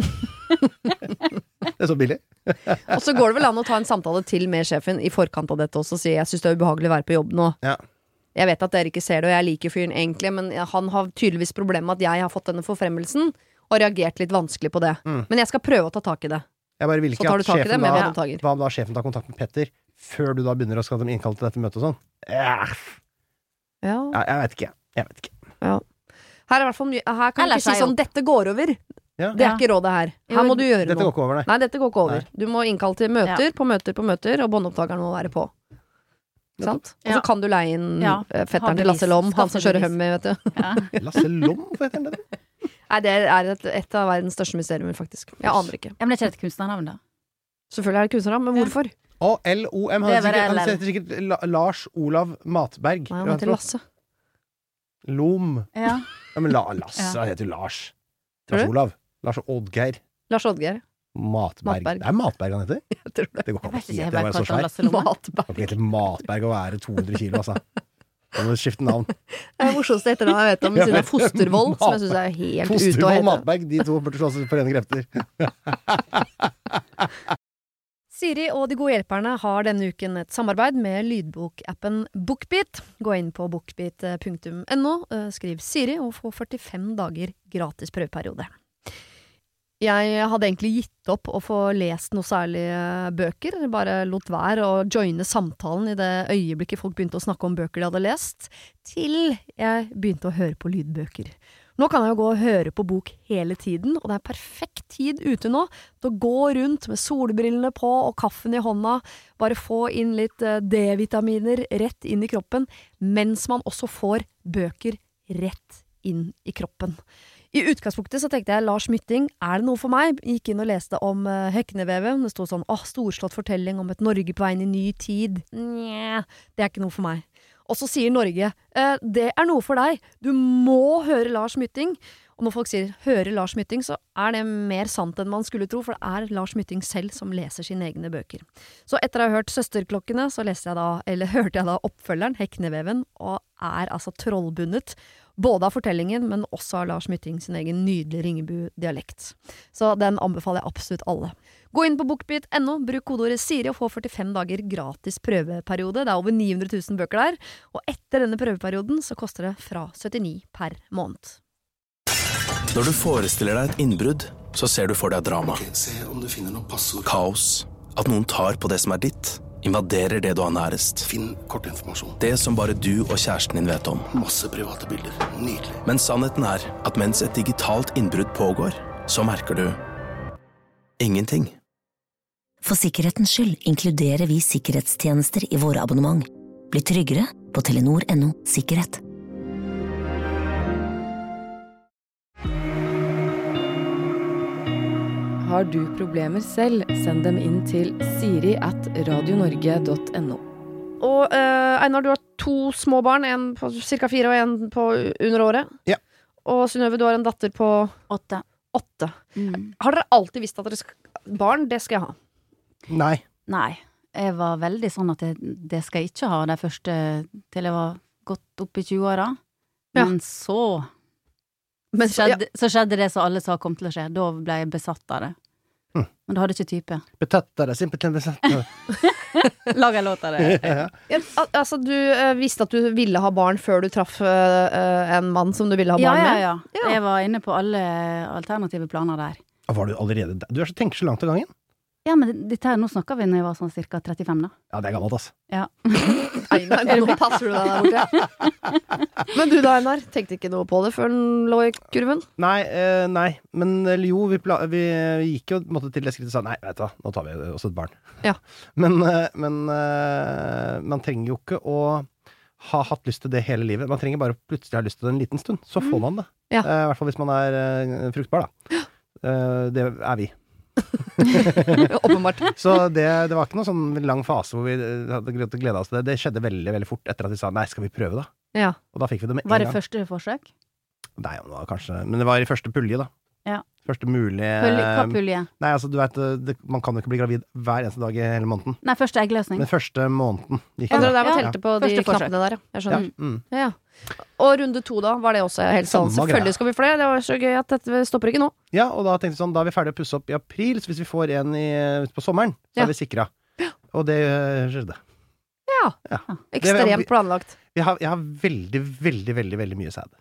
Det er så billig. Og så går det vel an å ta en samtale til med sjefen i forkant av dette også, og si jeg synes det er ubehagelig å være på jobb nå. Ja. Jeg vet at dere ikke ser det, og jeg liker fyren egentlig, men han har tydeligvis problemet med at jeg har fått denne forfremmelsen, og reagert litt vanskelig på det. Mm. Men jeg skal prøve å ta tak i det. Jeg bare vil ikke at sjefen da, hva da sjefen tar kontakt med Petter, før du da begynner å skal de innkalle til dette møtet og sånn. Ja. Ja. ja, jeg vet ikke. Jeg vet ikke. Ja. Her er i hvert fall mye, her kan du ikke si sånn, dette går over. Ja. Det er ikke rådet her. Her må du gjøre dette noe. Går ikke over, nei. nei, dette går ikke over. Nei. Du må innkalle til møter, ja. på møter, på møter, og båndopptakeren må være på. Sant? Ja. Og så kan du leie inn ja. fetteren til Lasse Lom, han som kjører Hummer, vet du. Ja. Lasse Lom, hva heter han det? Nei, det er et, et av verdens største mysterier, faktisk. Jeg aner ikke. Ja, men det er ikke et kunstnernavn, da? Selvfølgelig er det kunstnernavn, men hvorfor? Å, L O M. Han heter sikkert La, Lars Olav Matberg. Nei, han heter Lasse. Lom. Ja. Ja, men La, Lasse, ja. Han heter jo Lars. Lars Olav. Lars Oddgeir. Lars Oddgeir. Matberg. Matberg. Det er Matberg han heter. Det går ikke Jeg vet ikke, helt jeg til å vet være så hva svær. Lasse Lommel. Det kan ikke hete Matberg å være to hundre kilo, altså. Da må du skifte navn. Det er morsomste etter jeg vet om ved siden av Fostervold, som jeg synes er helt ute å Fostervold, hete. Matberg, de to burde slås for rene krefter. Siri og De gode hjelperne har denne uken et samarbeid med lydbokappen Bookbeat. Gå inn på bookbeat punktum no, skriv Siri og få førtifem dager gratis prøveperiode. Jeg hadde egentlig gitt opp å få lest noe særlig bøker, bare lot være å joine samtalen i det øyeblikket folk begynte å snakke om bøker de hadde lest, til jeg begynte å høre på lydbøker. Nå kan jeg jo gå og høre på bok hele tiden, og det er perfekt tid ute nå til å gå rundt med solbrillene på og kaffen i hånda, bare få inn litt D-vitaminer rett inn i kroppen, mens man også får bøker rett inn i kroppen. I utgangspunktet så tenkte jeg, Lars Mytting, er det noe for meg? Gikk inn og leste om uh, Heknevevet. Det stod sånn, åh, storslått fortelling om et Norge på vei inn i ny tid. Nja, det er ikke noe for meg. Og så sier Norge, eh, det er noe for deg. Du må høre Lars Mytting. Og når folk sier høre Lars Mytting, så er det mer sant enn man skulle tro, for det er Lars Mytting selv som leser sine egne bøker. Så etter å ha hørt Søsterklokkene, så leste jeg da, eller hørte jeg da oppfølgeren, Hekneveven, og er altså trollbundet, både av fortellingen, men også av Lars Mytting sin egen nydelige Ringebu-dialekt. Så den anbefaler jeg absolutt alle. Gå inn på bookbeat punktum no, bruk kodeordet Siri og få førtifem dager gratis prøveperiode. Det er over ni hundre tusen bøker der, og etter denne prøveperioden så koster det fra syttini per måned. Når du forestiller deg et innbrudd, så ser du for deg drama. Se om du finner noen passord. Kaos. At noen tar på det som er ditt. Invaderer det du har nærest. Finn kortinformasjon. Det som bare du og kjæresten din vet om. Masse private bilder. Nydelig. Men sannheten er at mens et digitalt innbrudd pågår, så merker du ingenting. For sikkerhetens skyld inkluderer vi sikkerhetstjenester i våre abonnement. Bli tryggere på telenor punktum no sikkerhet. Har du problemer selv, send dem inn til siri at radionorge punktum no. Og uh, Einar, du har to små barn, en på cirka fire og en på under året. Ja. Og Synnøve, du har en datter på Åtte. åtte. Mm. Har dere alltid visst at dere skal barn, det skal jeg ha? Nei. Nei. Jeg var veldig sånn at jeg, det skal jeg ikke ha det første til jeg var godt opp i tjue-åra. Ja. Men så Men så, skjedde, så skjedde det som alle sa kom til å skje. Da ble jeg besatt av det. Mm. Men det hadde ikke type. Betatt av det, simpelthen besatt av det. Lag en låt av det. Ja. ja, al- altså, du uh, visste at du ville ha barn før du traff uh, en mann som du ville ha Ja, barn ja, med? ja, Ja. Jeg var inne på alle alternative planer der. Var du allerede der? Du er så tenker så langt av gangen. Ja, men dette her, nå snakker vi når jeg var sånn cirka trettifem da. Ja, det er gammelt, ass. Ja. Einar, nå passer du deg der borte. Men du da, Einar, tenkte ikke noe på det før den lå i kurven? Nei, eh, nei. Men eller jo, vi, pla vi gikk jo på en måte til det skrittet og sa nei, vet du hva, nå tar vi også et barn. Ja. Men, eh, men eh, man trenger jo ikke å ha hatt lyst til det hele livet. Man trenger bare plutselig ha lyst til det en liten stund. Så får man det. Ja. Eh, I hvert fall hvis man er eh, fruktbar, da. Eh, det er vi. Åpenbart. Så det, det var ikke noen sånn lang fase hvor vi hadde gledet oss til det. Det skjedde veldig, veldig fort etter at de sa nei, skal vi prøve da? Ja. Og da fikk vi det med en Var det gang. første forsøk? Nei, det var kanskje, men det var i første pulje da. Ja. Første mulige Pulje, hva pulje? Nei, altså du vet det, man kan jo ikke bli gravid hver eneste dag i hele måneden. Nei, første eggløsning. Men første måneden gikk Ja, det. dere der var Ja. telte på de Første forsøk. knappene der, ja. Jeg Ja. skjønner. Mm. Ja. Og runde to da, var det også helt sånn, Samme selvfølgelig greia. skal vi flere, det var så gøy at dette stopper ikke nå. Ja, og da tenkte jeg sånn, da er vi ferdig å pusse opp i april, så hvis vi får en i, på sommeren, så Ja. er vi sikra. Og det øh, skjedde. Ja, Ja. ekstremt planlagt. Jeg har, jeg har veldig, veldig, veldig, veldig mye sæd.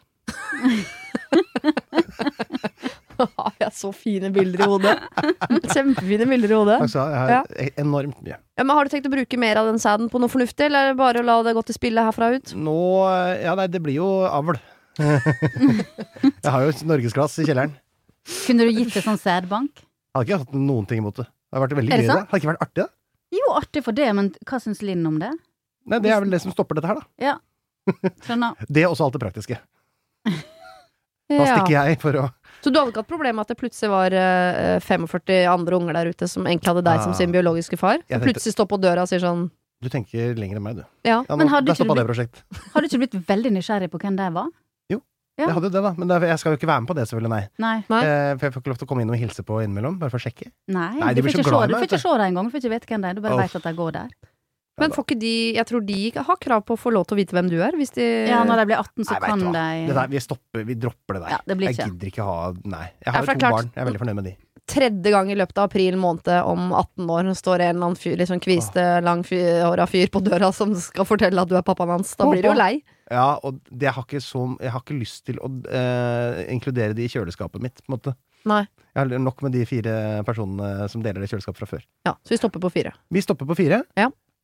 Har jeg så fine bilder i hodet. Kjempefine bilder i hodet. Altså, jeg har Ja. e- enormt mye. Ja, men har du tenkt å bruke mer av den sæden på noe fornuftig, eller er det bare å la det gå til spillet herfra ut? Nå, ja nei, det blir jo avl. Jeg har jo et norgesglass i kjelleren. Kunne du gitt det sånn sædbank? Jeg hadde ikke hatt noen ting imot det. Det har vært veldig Er gøy det det. sant? Har ikke vært artig det? Jo, artig for det, men hva synes Linn om det? Nei, det er vel det som stopper dette her da. Ja, skjønner. Det er også alt det praktiske. Da stikker jeg for å... Så du hadde ikke hatt problem med at det plutselig var eh, førtifem andre unger der ute som egentlig hadde deg som Ah. sin biologiske far? Jeg Som tenkte- plutselig står på døra og sier sånn Du tenker lenger enn meg, du. Ja, Ja, nå, Men hadde der ikke du stoppet det blitt- prosjekt. Har du ikke blitt veldig nysgjerrig på hvem det var? Jo. Ja. Jeg hadde jo det da, men jeg skal jo ikke være med på det selvfølgelig, nei. Nei. Eh, for jeg får ikke lov til å komme inn og hilse på innimellom, bare for å sjekke. Nei, nei de du, får blir så ikke glad se, du får ikke se det en gang, du får ikke vite hvem det er, du bare oh. vet at de går der. Men får ikke de, jeg tror de har krav på å få lov til å vite hvem du er, hvis de... Ja, når de blir atten så nei, kan de... Det der, vi stopper, vi dropper det der. Ja, det blir ikke. Jeg gidder ikke ha, nei. Jeg har ja, jo to klart, barn, jeg er veldig fornøyd med de. Tredje gang i løpet av april måned om atten år står en eller annen fyr, liksom kviste, oh. lang fyr, fyr på døra som skal fortelle at du er pappaen hans. Da blir du jo lei. Ja, og det har ikke så, jeg har ikke lyst til å uh, inkludere de i kjøleskapet mitt, på en måte. Nei. Jeg har nok med de fire personene som deler det kjøleskapet fra før. Ja, så vi stopper på fire. Vi stopper på fire. Ja.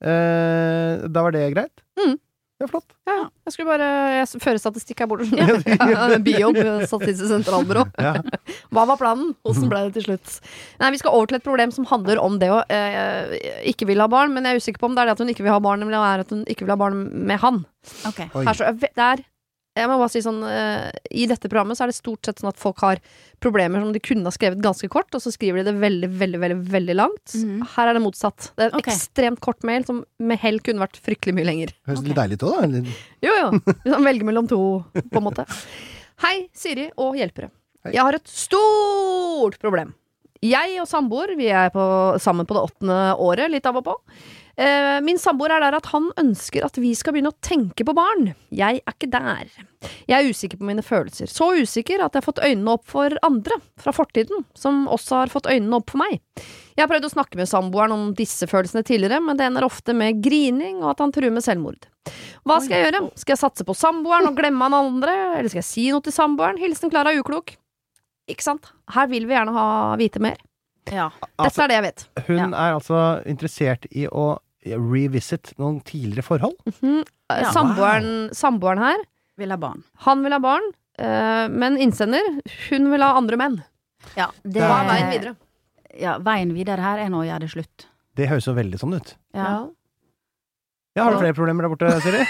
Uh, da var det greit. Mm. Det er flott. Ja, jeg skulle bare jeg fører statistikk her borte. Ja, Biob, Statistisk sentralbyrå. Ja. Hva var planen? Hvordan ble det til slutt? Nei, vi skal over til et problem som handler om det å eh, ikke vil ha barn, men jeg er usikker på om det er det at hun ikke vil ha barn, eller er at hun ikke vil ha barn med han. Okay. Her så, det er Jeg må bare si sånn uh, i dette programmet så er det stort sett sånn at folk har problemer som de kunne ha skrevet ganske kort, og så skriver de det veldig, veldig, veldig, veldig langt. Mm. Her er det motsatt. Det er en okay. ekstremt kort mail som med hell kunne vært fryktelig mye lenger. Høres okay. litt deilig til da? Eller? Jo, jo. Hvis man velger mellom to, på en måte. Hei, Siri og hjelpere. Hei. Jeg har et stort problem. Jeg og samboer, vi er på, sammen på det åttende året, litt av og på. Uh, min samboer er der at han ønsker at vi skal begynne å tenke på barn. Jeg er ikke der. Jeg er usikker på mine følelser. Så usikker at jeg har fått øynene opp for andre fra fortiden, som også har fått øynene opp for meg. Jeg har prøvd å snakke med samboeren om disse følelsene tidligere, men det ender ofte med grining og at han truer med selvmord. Hva skal jeg gjøre? Skal jeg satse på samboeren og glemme han andre? Eller skal jeg si noe til samboeren? Hilsen Klara uklok. Ikke sant? Her vil vi gjerne ha vite mer. Ja. Dette altså, er det jeg vet. Hun ja. er altså interessert i å revisit noen tidligere forhold. Mm-hmm. ja. samboeren, wow. samboeren her vil ha barn. Han vil ha barn, øh, men innsender, hun vil ha andre menn. Ja, det Hva er veien videre? Ja, veien videre her er nå å gjøre det slutt. Det høres jo veldig sånn ut. Ja. Ja, har du flere problemer der borte, Siri?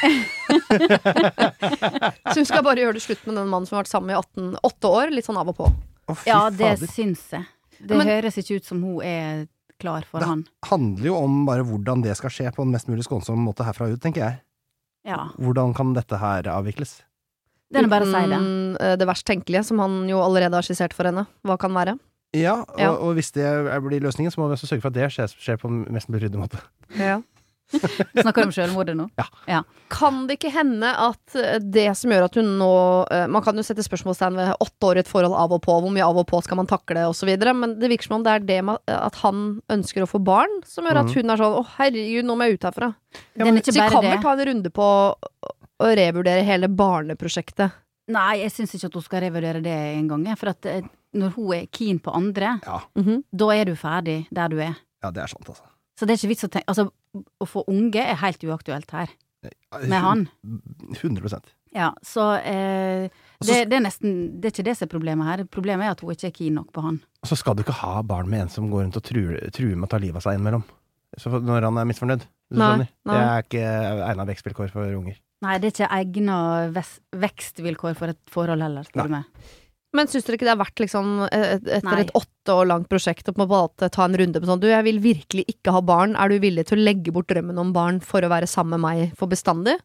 Så hun skal bare gjøre det slutt med den mannen som har vært sammen i atten, åtte år, litt sånn av og på. Oh, ja, det fader. Syns jeg. Det men, høres ikke ut som hun er klar for det han. Det handler jo om bare hvordan det skal skje på en mest mulig skånsom måte herfra ut, tenker jeg. Ja. Hvordan kan dette her avvikles? Det er bare å si det. Det verst tenkelige, som han jo allerede har skissert for henne. Hva kan være? Ja, og, ja. og hvis det blir løsningen, så må vi også sørge for at det skjer, skjer på en mest mulig ryddig måte. Ja. Snakker du om selvmordet nå? Ja. ja. Kan det ikke hende at det som gjør at hun nå man kan jo sette spørsmålstegn ved åtte år i et forhold av og på, hvor mye av og på skal man takle og så videre, men det virker som om det er det med at han ønsker å få barn som gjør at hun er sånn, å herregud, nå må jeg ut herfra. Ja, men, så vi kan vel ta en runde på å revurdere hele barneprosjektet. Nei, jeg synes ikke at hun skal revurdere det en gang, for at når hun er keen på andre, ja. mm-hmm, da er du ferdig der du er. Ja, det er sant, altså. Så det er ikke vits å tenke, altså, å få unge er helt uaktuelt her, med han. hundre prosent. Ja, så eh, det, det er nesten, det er ikke det som er problemet her. Problemet er at hun ikke er keen nok på han. Og så skal du ikke ha barn med en som går rundt og truer, truer med å ta livet av seg innimellom. Så når han er misfornøyd. Nei, nei. Det er ikke egnet vekstvilkår for unger. Nei, det er ikke egnet vekstvilkår for et forhold heller, tror du med. Men synes dere ikke det har vært liksom et, etter Nei. et åtte år langt prosjekt å på en måte ta en runde på sånn, du, jeg vil virkelig ikke ha barn, er du villig til å legge bort drømmen om barn for å være sammen med meg for bestandig?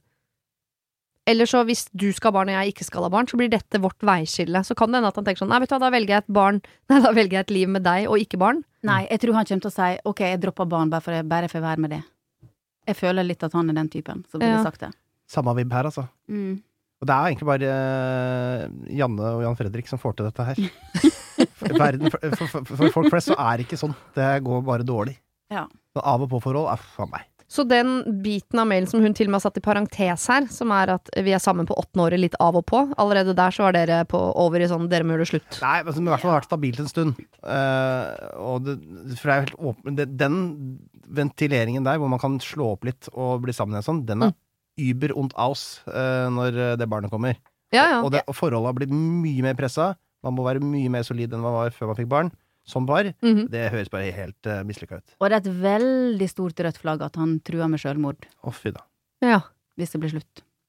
Eller så hvis du skal ha barn og jeg ikke skal ha barn, så blir dette vårt veiskille. Så kan det hende at han tenker sånn, nei vet du hva, da velger jeg et barn, nei da velger jeg et liv med deg og ikke barn. Nei, jeg tror han kommer til å si, ok, jeg dropper barn bare for jeg bare får være med det. Jeg føler litt at han er den typen, som ville ja. sagt det. Samme vibb her, altså. Mm. Og det er egentlig bare uh, Janne og Jan Fredrik som får til dette her. Verden, for, for, for folk flest så er det ikke sånn. Det går bare dårlig. Ja. Så av og på forhold er for meg. Så den biten av mailen som hun til og med har satt i parentes her, som er at vi er sammen på åttende året litt av og på, allerede der så var dere på, over i sånn, dere må gjøre det slutt. Nei, men i hvert fall har vært stabilt en stund. Uh, og det, for det er helt åpen, det, den ventileringen der, hvor man kan slå opp litt og bli sammen igjen sånn, den er mm. über und aus uh, når det barnet kommer. Ja, ja. Og, det, og forholdet har blitt mye mer presset. Man må være mye mer solid enn man var før man fikk barn. Som par. Mm-hmm. Det høres bare helt uh, mislykket ut. Og det er et veldig stort rødt flagg at han truer med selvmord. Å, fy da. Ja. Hvis det blir slutt.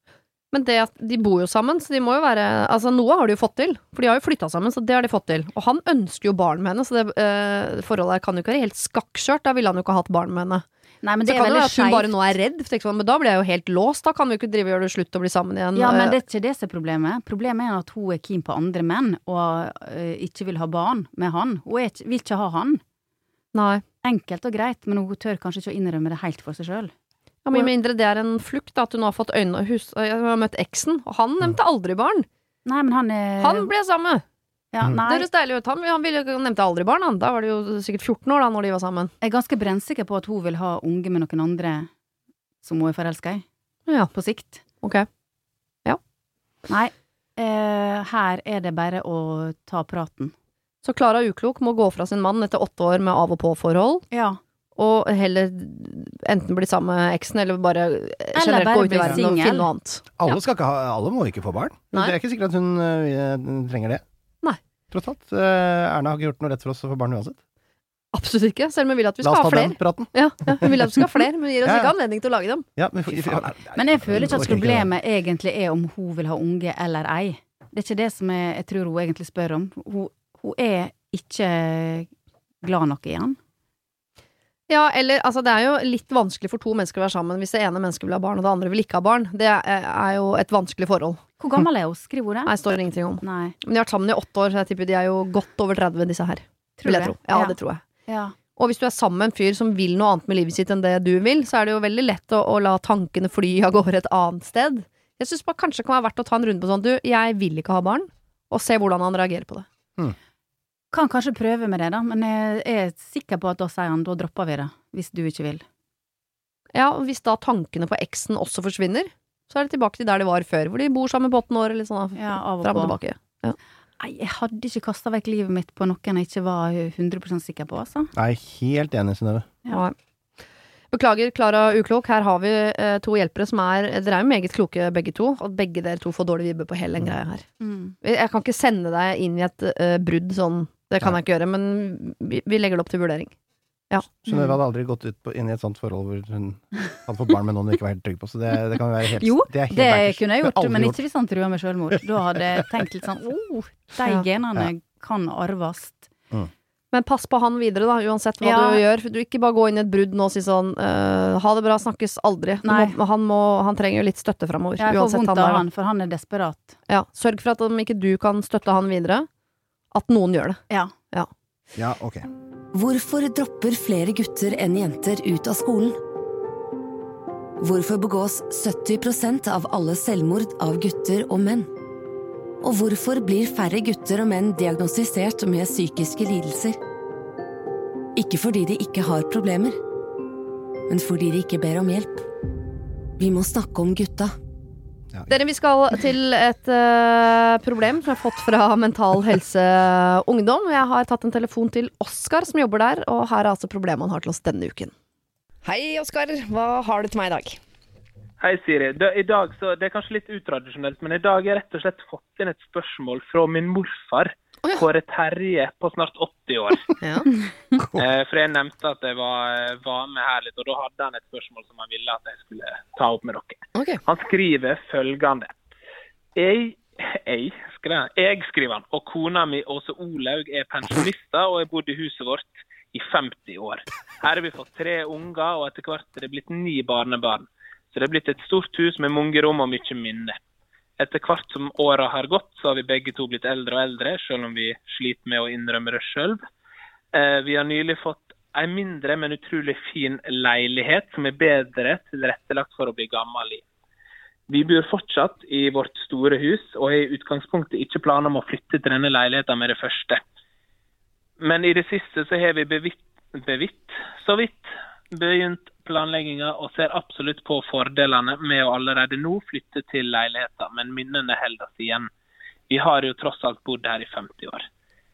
Men det at de bor jo sammen, så de må jo være Altså noe har de jo fått til, for de har jo flyttet sammen, så det har de fått til. Og han ønsker jo barn med henne, så det eh, forholdet her kan jo ikke være helt skakkskjørt. Da ville han jo ikke ha hatt barn med henne. Nei, men det så er kan det veldig være at hun skjevt. bare nå er redd, for sånn, men da blir jeg jo helt låst. Da kan vi jo ikke drive og gjøre det slutt og bli sammen igjen. Ja, men det er ikke det som er problemet. Problemet er at hun er keen på andre menn, og uh, ikke vil ha barn med han. Hun er, ikke- vil ikke ha han. Nei. Enkelt og greit, men hun tør kanskje ikke å innrømme det helt for seg selv. Ja, mye mindre det er en flukt, da, at hun har fått øynene hus, Jeg har møtt eksen, og han nevnte aldri barn. Nei, men han er Han ble sammen. Ja, nei. Det høres deilig ut. Han, han, ville, han nevnte aldri barn, han. Da var det jo sikkert fjorten år da, når de var sammen. Jeg er ganske brennsikker på at hun vil ha unge med noen andre som hun er forelsket i. Ja. På sikt. Ok. Ja. Nei, eh, her er det bare å ta praten. Så Klara Uklok må gå fra sin mann etter åtte år med av og på-forhold. Ja. Og heller enten bli sammen med eksen, eller bare generelt bare gå ut i bli verden og single. finne noe annet. Alle, skal ikke ha, alle må ikke få barn. Nei. Det er ikke sikkert at hun øh, trenger det. Nei. Tross alt. øh, Erna har ikke gjort noe rett for oss å få barn uansett. Absolutt ikke, selv om vi vil at vi La skal oss ha ta flere. den praten. Ja, ja, vi vil at vi skal ha flere, men vi gir oss Ja, ja. ikke anledning til å lage dem. Ja, men, for, for, Men jeg føler ikke at orker ikke problemet egentlig er om hun vil ha unge eller ei. Det er ikke det som jeg, jeg tror hun egentlig spør om. Hun, hun er ikke glad nok i han. Ja, eller, altså det er jo litt vanskelig for to mennesker å være sammen hvis det ene mennesket vil ha barn, og det andre vil ikke ha barn. Det er, er jo et vanskelig forhold. Hvor gammel er hun? Skriver hun det? Nei, står det ingenting om. Nei. Men de har vært sammen i åtte år, så jeg tipper de er jo godt over tretti, disse her. Tror Vil jeg du tro. det? Ja, Ja. det tror jeg. Ja. Og hvis du er sammen med en fyr som vil noe annet med livet sitt enn det du vil, så er det jo veldig lett å, å la tankene fly av gårde et annet sted. Jeg synes bare kanskje det kan være verdt å ta en runde på sånn, du, jeg vil ikke ha barn, og se hvordan han reagerer på det. Hmm. Kan kanskje prøve med det da, men jeg er sikker på at da sier han, da dropper vi det, hvis du ikke vil. Ja, og hvis da tankene på eksen også forsvinner, så er det tilbake til der de var før, hvor de bor sammen på åtten år, eller sånn, Ja, av og frem og på. tilbake. Ja. Nei, jeg hadde ikke kastet vekk livet mitt på noen jeg ikke var hundre prosent sikker på, altså. Nei, helt enig, Synnøve. Ja. Beklager, Klara Uklok, her har vi eh, to hjelpere som er, dere er jo meget kloke begge to, og begge dere to får dårlig vibbe på hele den greia her. Mm. Jeg kan ikke sende deg inn i et eh, brudd sånn, det kan jeg ikke gjøre, men vi, vi legger det opp til vurdering. Ja. Synnøve hadde aldri gått ut på, inn i et sånt forhold hvor hun hadde fått barn med noen hun ikke var helt trygg på, så det, det kan jo være helt Jo, det, er helt det bankers. kunne jeg Det har gjort, aldri men ikke hvis han truer med selvmord. Da hadde jeg tenkt litt sånn, oh, de Ja. genene Ja. kan arves. Mm. Men pass på han videre da, uansett hva Ja. du gjør. Du ikke bare gå inn i et brudd nå og si sånn, eh, ha det bra, snakkes aldri. Du Nei. Må, han, må, han trenger jo litt støtte fremover. Jeg får uansett vondt han av der, da. han, for han er desperat. Ja, sørg for at om ikke du kan støtte han videre, at noen gjør det. Ja. Ja. Ja, ok. Hvorfor dropper flere gutter enn jenter ut av skolen? Hvorfor begås sytti prosent av alle selvmord av gutter og menn? Og hvorfor blir færre gutter og menn diagnostisert med psykiske lidelser? Ikke fordi de ikke har problemer, men fordi de ikke ber om hjelp. Vi må snakke om gutta. Dere, vi skal til et uh, problem som jeg har fått fra Mental Helse Ungdom. Jeg har tatt en telefon til Oskar som jobber der, og her er altså problemet han har til oss denne uken. Hei Oskar, hva har du til meg i dag? Hei Siri, det, i dag så, det er kanskje litt utradisjonelt, men i dag har jeg rett og slett fått inn et spørsmål fra min morfar, oh, ja. Kåre Terje, på snart åtti år. Ja. eh, for jeg nevnte at jeg var, var med her litt, og da hadde han et spørsmål som han ville at jeg skulle ta opp med dere. Okay. Han skriver følgende. Jeg, jeg, skriver, jeg skriver han, og kona mi Åse Olaug er pensjonister, og jeg bodde i huset vårt i femti år. Her har vi fått tre unger, og etter hvert er det blitt ni barnebarn. Så det er blitt et stort hus med mange rom og mye minne. Etter hvert som åra har gått, så har vi begge to blitt eldre og eldre, selv om vi sliter med å innrømme det selv. Eh, vi har nylig fått en mindre, men utrolig fin leilighet som er bedre tilrettelagt for å bli gammel i. Vi bor fortsatt i vårt store hus, og er i utgangspunktet ikke planer om å flytte til denne leiligheten med det første. Men i det siste så har vi bevitt, bevitt så vidt begynt planlegginga og ser absolutt på fordelene med å allerede nå flytte til leiligheten, men minnene holder oss igjen. Vi har jo tross alt bodd her i femti år.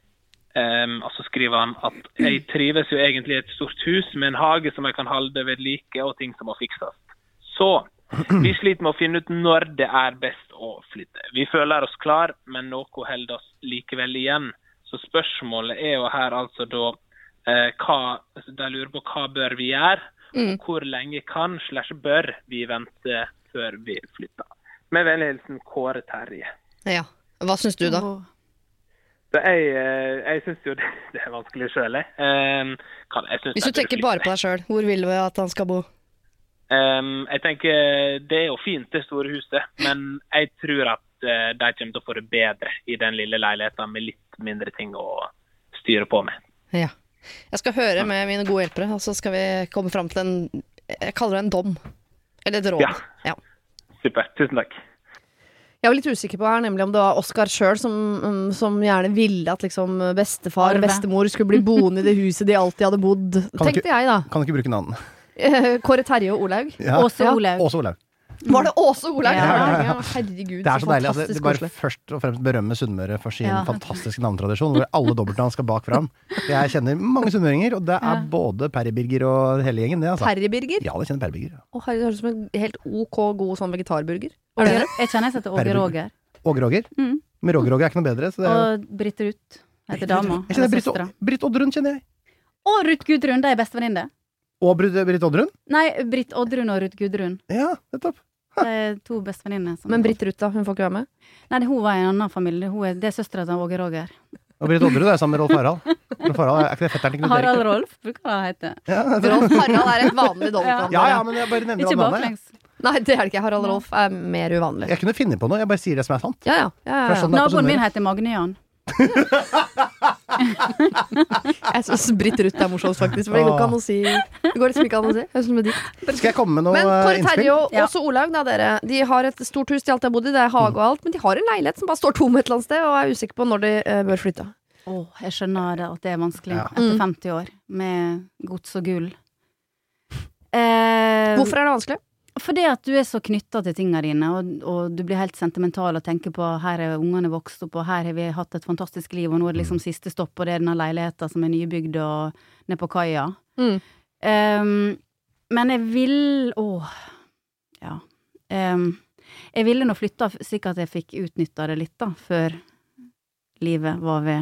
Um, og så skriver han at jeg trives jo egentlig i et stort hus med en hage som jeg kan holde ved like og ting som må fikses. Så vi sliter med å finne ut når det er best å flytte. Vi føler oss klar, men noe holder oss likevel igjen. Så spørsmålet er jo her altså da eh, hva, altså, de lurer på hva bør vi gjøre, mm. og hvor lenge kan slash bør vi vente før vi flytter. Med vennlig hilsen Kåre Terje. Ja, hva synes du da? Så jeg, jeg synes jo det, det er vanskelig selv, jeg. Um, kan, jeg synes Hvis du tenker bare på deg selv, hvor vil du at han skal bo? Um, jeg tenker, det er jo fint det store huset, men jeg tror at uh, de kommer til å få det bedre i den lille leiligheten med litt mindre ting å styre på med. Ja. Jeg skal høre med mine gode hjelpere, og så skal vi komme frem til en, jeg kaller det en dom. Eller et råd. Ja. Ja. Super, tusen takk. Jeg var litt usikker på her, nemlig om det var Oskar selv som, som gjerne ville at liksom bestefar og bestemor skulle bli boende i det huset de alltid hadde bodd. Kan Tenkte ikke, jeg da. Kan du ikke bruke navnet? Kåre Terje og Olaug. Ja. Åse Olaug. Åse Olaug. Var det Åse Olaug? Ja, ja, ja. Ja, herregud, det er så deilig. Altså, fantastisk det bare koselig. først og fremst berømme Sunnmøre for sin Ja. fantastiske navntradisjon, hvor alle dobbeltnavn skal bak fram. Jeg kjenner mange sunnmøringer, og det er Ja. både Perry Birger og hele gjengen. Det, altså. Perry Birger? Ja, det kjenner Perry Birger. Å, herregud, det høres ut som en helt ok god sånn vegetarburger. Er det det? Jeg kjenner jeg heter Åge Roger. Åge Roger? Mm. Men Roger Roger er ikke noe bedre. Så det er jo... Og Britt Ruth heter dama. Jeg kjenner Britt, Britt Oddrun, kjenner jeg. Og Ruth Gudrun, de er bestevenninne. Og Britt, Britt Oddrun? Nei, Britt Oddrun og Ruth Gudrun. Ja, nettopp. Det er to bestevenninner. Men Britt Ruth da, hun får ikke være med? Nei, hun var i en annen familie. Hun er, det er søstera til Åge Roger. Og Britt Oddrun er sammen med Rolf Harald. Rolf Harald er ikke det fetteren til Knut Erik? Harald Rolf, bruker det hete. Ja, Rolf Harald er et vanlig dobbeltnavn. Ja, ja, men jeg bare nevner Ikke alle navnene. baklengs. Nei, det er det ikke. Harald Rolf er mer uvanlig. Jeg kunne finne på noe, jeg bare sier det som er sant. Ja, ja. ja, ja, For det er ja. sånn det er på Naboen min Sunnmøre. heter Magne Jan. Jeg synes Britt Ruth er morsomt faktisk, for det går ikke an å si. Det går liksom ikke an å si. Jeg synes det er dikt. Skal jeg komme med noe Men Kåre innspill? Terje og Ja. også Olaug, da, dere. De har et stort hus de alltid har bodd i, det er hage og alt, men de har en leilighet som bare står tom et eller annet sted, og er usikker på når de eh, bør flytte. Åh, jeg skjønner det, at det er vanskelig Ja. etter Mm. femti år med gods og gull. Eh, Hvorfor er det vanskelig? Fordi at du er så knyttet til tingene dine, og, og du blir helt sentimental og tenker på her er ungene vokst opp, og her har vi hatt et fantastisk liv, og nå er det liksom siste stopp, og det er denne leiligheten som er nybygd og ned på kaia. Mm. Um, men jeg vil, åh, ja, um, jeg ville nå flytta slik at jeg fikk utnyttet det litt da, før livet var ved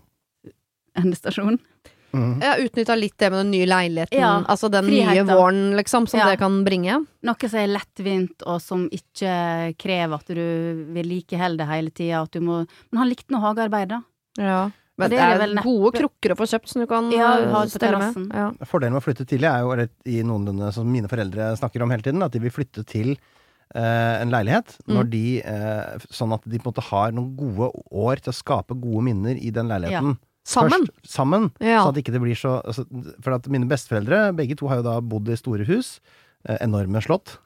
endestasjonen. Mm. Jeg har utnyttet litt det med den nye leiligheten, Ja, altså den friheten. nye våren, liksom, som Ja. det kan bringe. Noe som er lettvint, og som ikke krever at du vil likeholde det hele tiden, at du må, men han likte noe hagearbeid da. Ja. Men Det det er er, vel neppe- gode krukker å få kjøpt som du kan Ja, eh, ha på stelle med. terrassen. Ja. Fordelen med å flytte tidlig er jo eller, i noenlunde som mine foreldre snakker om hele tiden, at de vil flytte til eh, en leilighet når Mm. de, eh, sånn at de på en måte har noen gode år til å skape gode minner i den leiligheten. Sammen? Først, sammen, Ja. så at ikke det blir så altså, for at mine besteforeldre, begge to har jo da bodd i store hus, eh, enorme slott.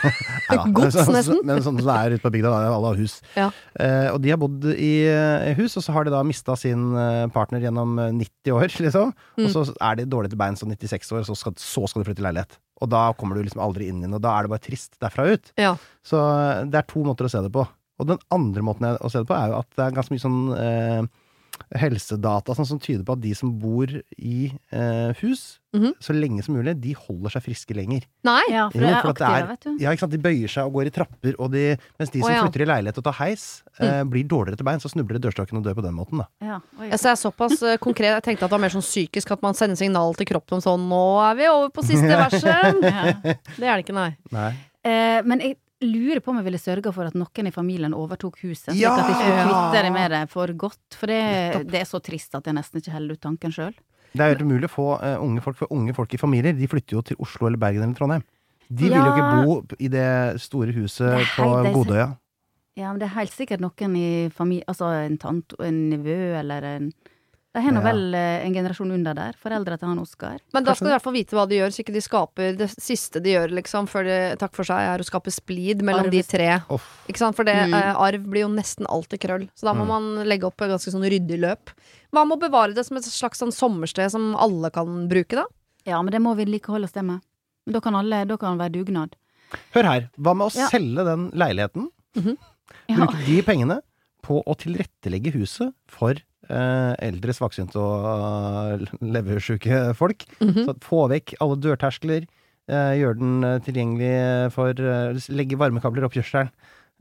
Ja, Gods, så- så- nesten. Men sånn som det er ute på bygda, da er alle har hus. Ja. Eh, og de har bodd i eh, hus, og så har de da mistet sin eh, partner gjennom eh, nitti år, liksom. Mm. Og så er de dårlig til bein som nittiseks år, så skal, så skal de flytte i leilighet. Og da kommer du liksom aldri inn igjen, og da er det bare trist derfra ut. Ja. Så eh, det er to måter å se det på. Og den andre måten jeg- å se det på er jo at det er ganske mye sånn eh, helsedata sånn, som tyder på at de som bor i eh, hus, Mhm. så lenge som mulig, de holder seg friske lenger. Nei? Ja, for Jo, det er for at det aktive, er- vet du. Ja, ikke sant? De bøyer seg og går i trapper, og de, mens de Å, som ja. flytter i leilighet og tar heis, eh, blir dårligere til bein, så snubler de i dørstokken og dør på den måten, da. Ja, oi. Jeg er såpass eh, konkret. Jeg tenkte at det var mer sånn psykisk at man sender signal til kroppen om sånn, nå er vi over på siste verset. Ja. Det er det ikke, nei. Nei. Eh, men jeg lurer på om jeg ville sørge for at noen i familien overtok huset, slik Ja! at de ikke kvitter det med det for godt, for det, det er så trist at jeg nesten ikke holder ut tanken selv. Det er helt umulig å få uh, unge folk, for unge folk i familier, de flytter jo til Oslo eller Bergen eller Trondheim. De vil jo Ja. ikke bo i det store huset Det er på helt- det er så- Bodøya. Ja, men det er helt sikkert noen i familie, altså en tant, en nevø, eller en De har nå Ja. vel eh, en generasjon under der, foreldre til han Oskar. Men da skal du i hvert fall vite hva de gjør, så ikke de skaper det siste de gjør, liksom, før de takk for seg, er å skape splid mellom de tre. Uff. Ikke sant? For det, Mm. eh, arv blir jo nesten alltid krøll. Så da må Mm. man legge opp et ganske sånn ryddig løp. Hva med å bevare det som et slags sånn sommersted som alle kan bruke, da? Ja, men det må vi likeholde oss det med. Men da kan alle, da kan det være dugnad. Hør her, hva med å Ja. selge den leiligheten? Mhm. Ja. Bruke de pengene på å tilrettelegge huset for eh, eldre, svaksynte og uh, leversyke folk. Mhm. Så få vekk alle dørterskler, eh, gjøre den eh, tilgjengelig for uh, legge varmekabler opp kjørselen.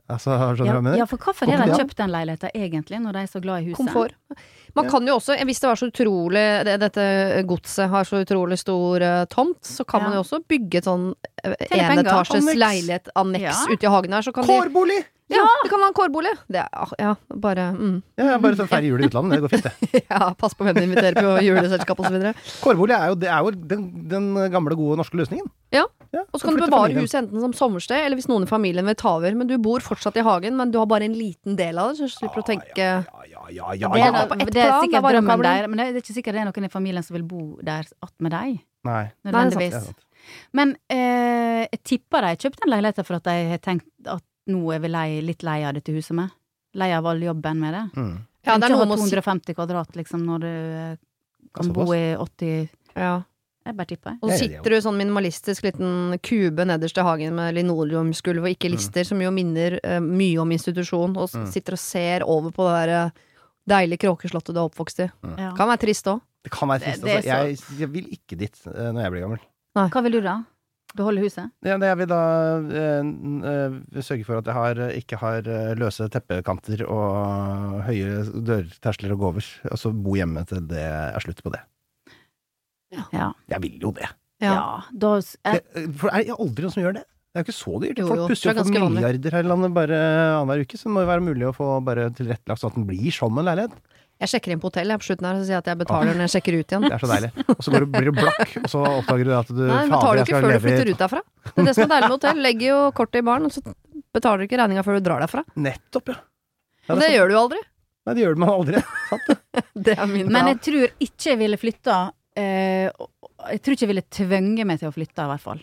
Altså, skjønner du hva jeg mener? Ja, for hvorfor har de kjøpt den leiligheten egentlig, når de er så glad i huset? Komfort. Man kan jo også, hvis det var så utrolig, det, dette godset har så utrolig stor uh, tomt, så kan ja. man jo også bygge et sånn uh, enetasjes leilighet, anneks ja. ute i hagen her. Så kan Kårbolig! De, ja, det kan være en kårbolig. Det er, ja, bare, mm. Ja, bare så færre jul i utlandet, det går fint det. Ja, pass på hvem du inviterer på juleselskap og så videre. Kårbolig er jo, det er jo den, den gamle gode norske løsningen. Ja, ja og så kan du bevare huset enten som sommersted, eller hvis noen i familien vil ta over, men du bor fortsatt i hagen, men du har bare en liten del av det, så du slipper å tenke... Ja, ja, ja, ja, det, er, ja. det, det er sikkert drømmen der, men det er ikke sikkert det er noen i familien som vil bo der att med deg. Nei. Nødvendigvis. Nei, det er sant. Men eh, jeg tipper de kjøpte en leilighet for at de har tenkt at nå er vi lei, litt lei av dette huset med. Lei av all jobben med det. Mm. Ja, det er noe to hundre og femti kvadrat, liksom, når du kan bo i åtti... Ja. Jeg bare tipper. Og så sitter du i sånn minimalistisk liten kube nederst i hagen med linoleumsgulv og ikke lister, mm. som jo minner uh, mye om institusjon, og mm. sitter og ser over på det der uh, deilige kråkeslottet du er oppvokst i. Mm. Ja. Kan være trist også. Det kan være trist, det, det altså. jeg, jeg vil ikke dit uh, når jeg blir gammel. Nei. Hva vil du da? Beholde huset? Ja, det jeg vil da øh, øh, sørge for at jeg har, ikke har løse teppekanter og høye dørterskler og gåver. Og så bo hjemme til det er slutt på det. Ja. Jeg vil jo det. Ja. Ja, da, jeg... Det, for er det aldri noen som gjør det? Det er jo ikke så dyrt. Folk pusser jo for milliarder her i landet bare annenhver uke, så det må jo være mulig å få bare tilrettelagt sånn at den blir som en leilighet. Jeg sjekker inn på hotell, jeg på slutten her, og sier at jeg betaler når jeg sjekker ut igjen. Det er så deilig. Og så går du, blir du blakk, og så oppdager du at du... Nei, men betaler du ikke før du flytter ut derfra. Det er det som er deilig med hotell. Legger jo kortet i baren, og så betaler du ikke regninga før du drar derfra. Nettopp, ja. ja og det gjør du jo aldri. Nei, det gjør du man aldri. Sant det? Det er min plan. Men jeg tror ikke jeg ville flytta, eh, jeg tror ikke jeg ville tvunge meg til å flytte, i hvert fall.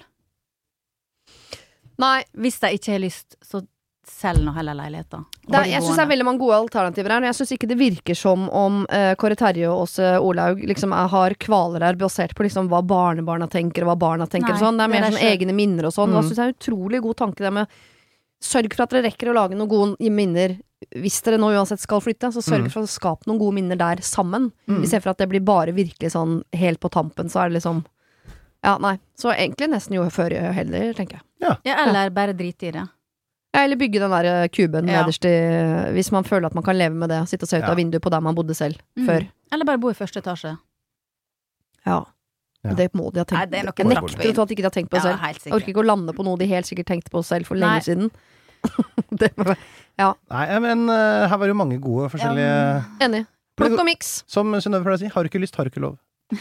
Nei. Hvis jeg ikke har lyst, så... selv nå heller leiligheter. Det, jeg synes det er veldig mange gode alternativer her. Jeg synes ikke det virker som om uh, Kåre Terje og Åse Olaug liksom er, har kvaler her basert på liksom hva barnebarna tenker og hva barna tenker. Nei, og sånn. Det er mer sånn egne minner og sånn. Mm. Jeg synes det er en utrolig god tanke det med sørg for at dere rekker å lage noen gode minner hvis dere nå uansett skal flytte, så sørg for å skape noen gode minner der sammen. Mm. I stedet for at det blir bare virkelig sånn helt på tampen, så er det liksom ja, nei. Så egentlig nesten jo før jeg heller, tenker jeg. Ja, ja eller bare drite i det. Ja, eller bygge den der kuben ja. nederst i, hvis man føler at man kan leve med det, sitte og se ut ja. av vinduet på der man bodde selv mm. før. Eller bare bo i første etasje. Ja, ja. Det må de ha tenkt. Nei, det er nok en nekter å tro at de ikke har tenkt på ja, selv. Jeg orker ikke å lande på noe de helt sikkert tenkte på selv for lenge Nei. siden. det må være, ja. Nei, men uh, her var jo mange gode forskjellige... Ja, enig. Plukk og miks. Som Synnøve pleier å si, har du ikke lyst, har du ikke lov.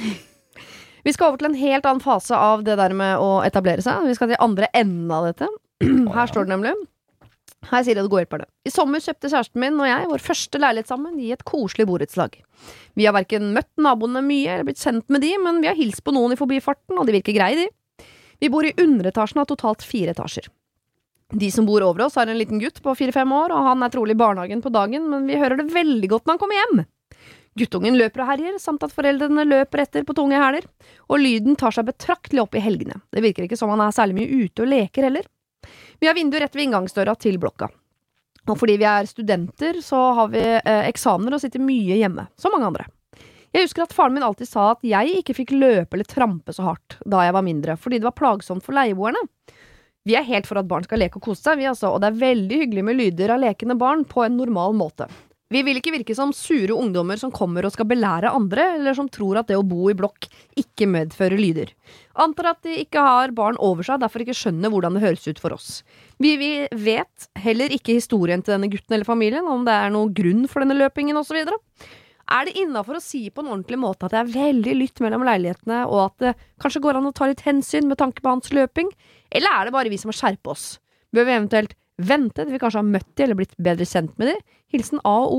Vi skal over til en helt annen fase av det der med å etablere seg. Vi skal til andre enden av dette. Her står det nemlig Her sier jeg det går på det. I sommer kjøpte kjæresten min og jeg vår første leilighet sammen i et koselig borettslag. Vi har hverken møtt naboene mye eller blitt kjent med de, men vi har hilst på noen i forbifarten, og de virker greie, de. Vi bor i underetasjen av totalt fire etasjer. De som bor over oss har en liten gutt på fire-fem år, og han er trolig i barnehagen på dagen, men vi hører det veldig godt når han kommer hjem. Guttungen løper og herjer, samt at foreldrene løper etter på tunge hæler, og lyden tar seg betraktelig opp i helgene. Det virker ikke som han er særlig mye ute og leker heller. Vi har vindu rett ved inngangsdøra til blokka. Og fordi vi er studenter, så har vi eh, eksamener og sitter mye hjemme, som mange andre. Jeg husker at faren min alltid sa at jeg ikke fikk løpe eller trampe så hardt da jeg var mindre, fordi det var plagsomt for leieboerne. Vi er helt for at barn skal leke og kose seg, vi altså, og det er veldig hyggelig med lyder av lekende barn på en normal måte. Vi vil ikke virke som sure ungdommer som kommer og skal belære andre, eller som tror at det å bo i blokk ikke medfører lyder. Antar at de ikke har barn over seg, derfor ikke skjønner hvordan det høres ut for oss. Vi, vi vet heller ikke historien til denne gutten eller familien, om det er noen grunn for denne løpingen og så videre. Er det innenfor å si på en ordentlig måte at det er veldig lytt mellom leilighetene, og at det kanskje går an å ta litt hensyn med tanke på hans løping? Eller er det bare vi som må skjerpe oss? Bør vi eventuelt vente til vi kanskje har møtt de eller blitt bedre kjent med de? Hilsen A og O.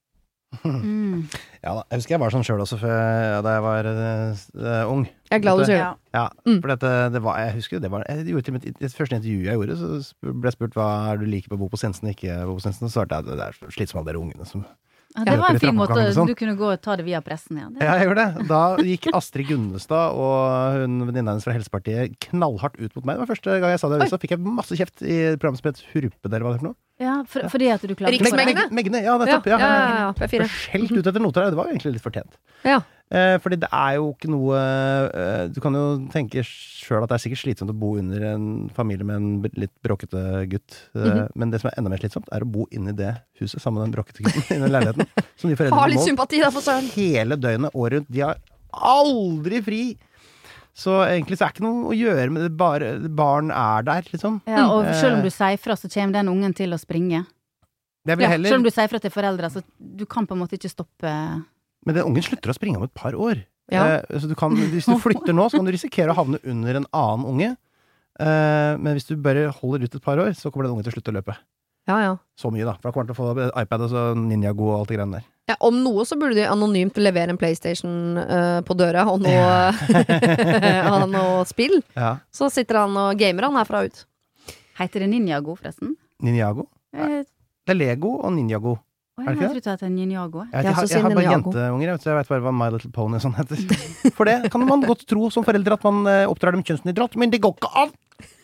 Mm. Ja da, jeg husker jeg var sånn selv også før, da jeg var uh, ung. Jeg er glad du sier det. Ja, mm. for dette, det var, jeg husker det var, jeg gjorde til mitt, det første intervjuet jeg gjorde, så ble jeg spurt hva er du liker på å bo på Sensen, ikke bo på Sensen, så svarte jeg det er slitsomt av dere ungene som ja, det var en fin måte, sånn. Du kunne gå og ta det via pressen, ja. Det. Ja, jeg gjorde det. Da gikk Astrid Gunnestad og hun venninna hennes fra Helsepartiet knallhardt ut mot meg. Det var første gang jeg sa det, så fikk jeg masse kjeft i programmet som het Hurpe, eller hva det er for noe. Ja, for, fordi at du klarer Riksmeggene? Meggene, ja, nettopp. Ja, ja, ja, ja, ja. Skjelt ut etter noter, det var jo egentlig litt fortjent. Ja. Eh, fordi det er jo ikke noe eh, Du kan jo tenke selv at det er sikkert slitsomt å bo under en familie med en litt bråkete gutt. Eh, mm-hmm. Men det som er enda mer slitsomt, er å bo inne i det huset sammen med den bråkete gutten i den leiligheten. Som de foreldrene har litt sympati da for søren. Hele døgnet, året rundt. De har aldri fri. Så egentlig så er det ikke noe å gjøre med det, bare barn er der, liksom. Ja, og selv om du sier fra, så kommer den ungen til å springe. Det vil ja, heller... Selv om du sier fra til foreldre, så du kan på en måte ikke stoppe... Men den ungen slutter å springe om et par år. Ja. Eh, så du kan, hvis du flytter nå, så kan du risikere å havne under en annen unge. Eh, men hvis du bare holder ut et par år, så kommer den unge til å slutte å løpe. Ja, ja. Så mye da, for da kommer den til å få iPad og så Ninjago og alt det greiene der. Ja, om noe så burde de anonymt levere en PlayStation uh, på døra og noe, og noe spill. Ja. Så sitter han og gamer han herfra ut. Heter det Ninjago forresten? Ninjago? Eh. Det er Lego og Ninjago. Oh, jeg tror det heter Ninjago. Jeg, jeg, jeg, jeg har bare jenteunger, så jeg vet bare hva My Little Pony sånn heter. For det kan man godt tro som foreldre at man uh, oppdrar dem kjønnsnøytralt, men det går ikke an!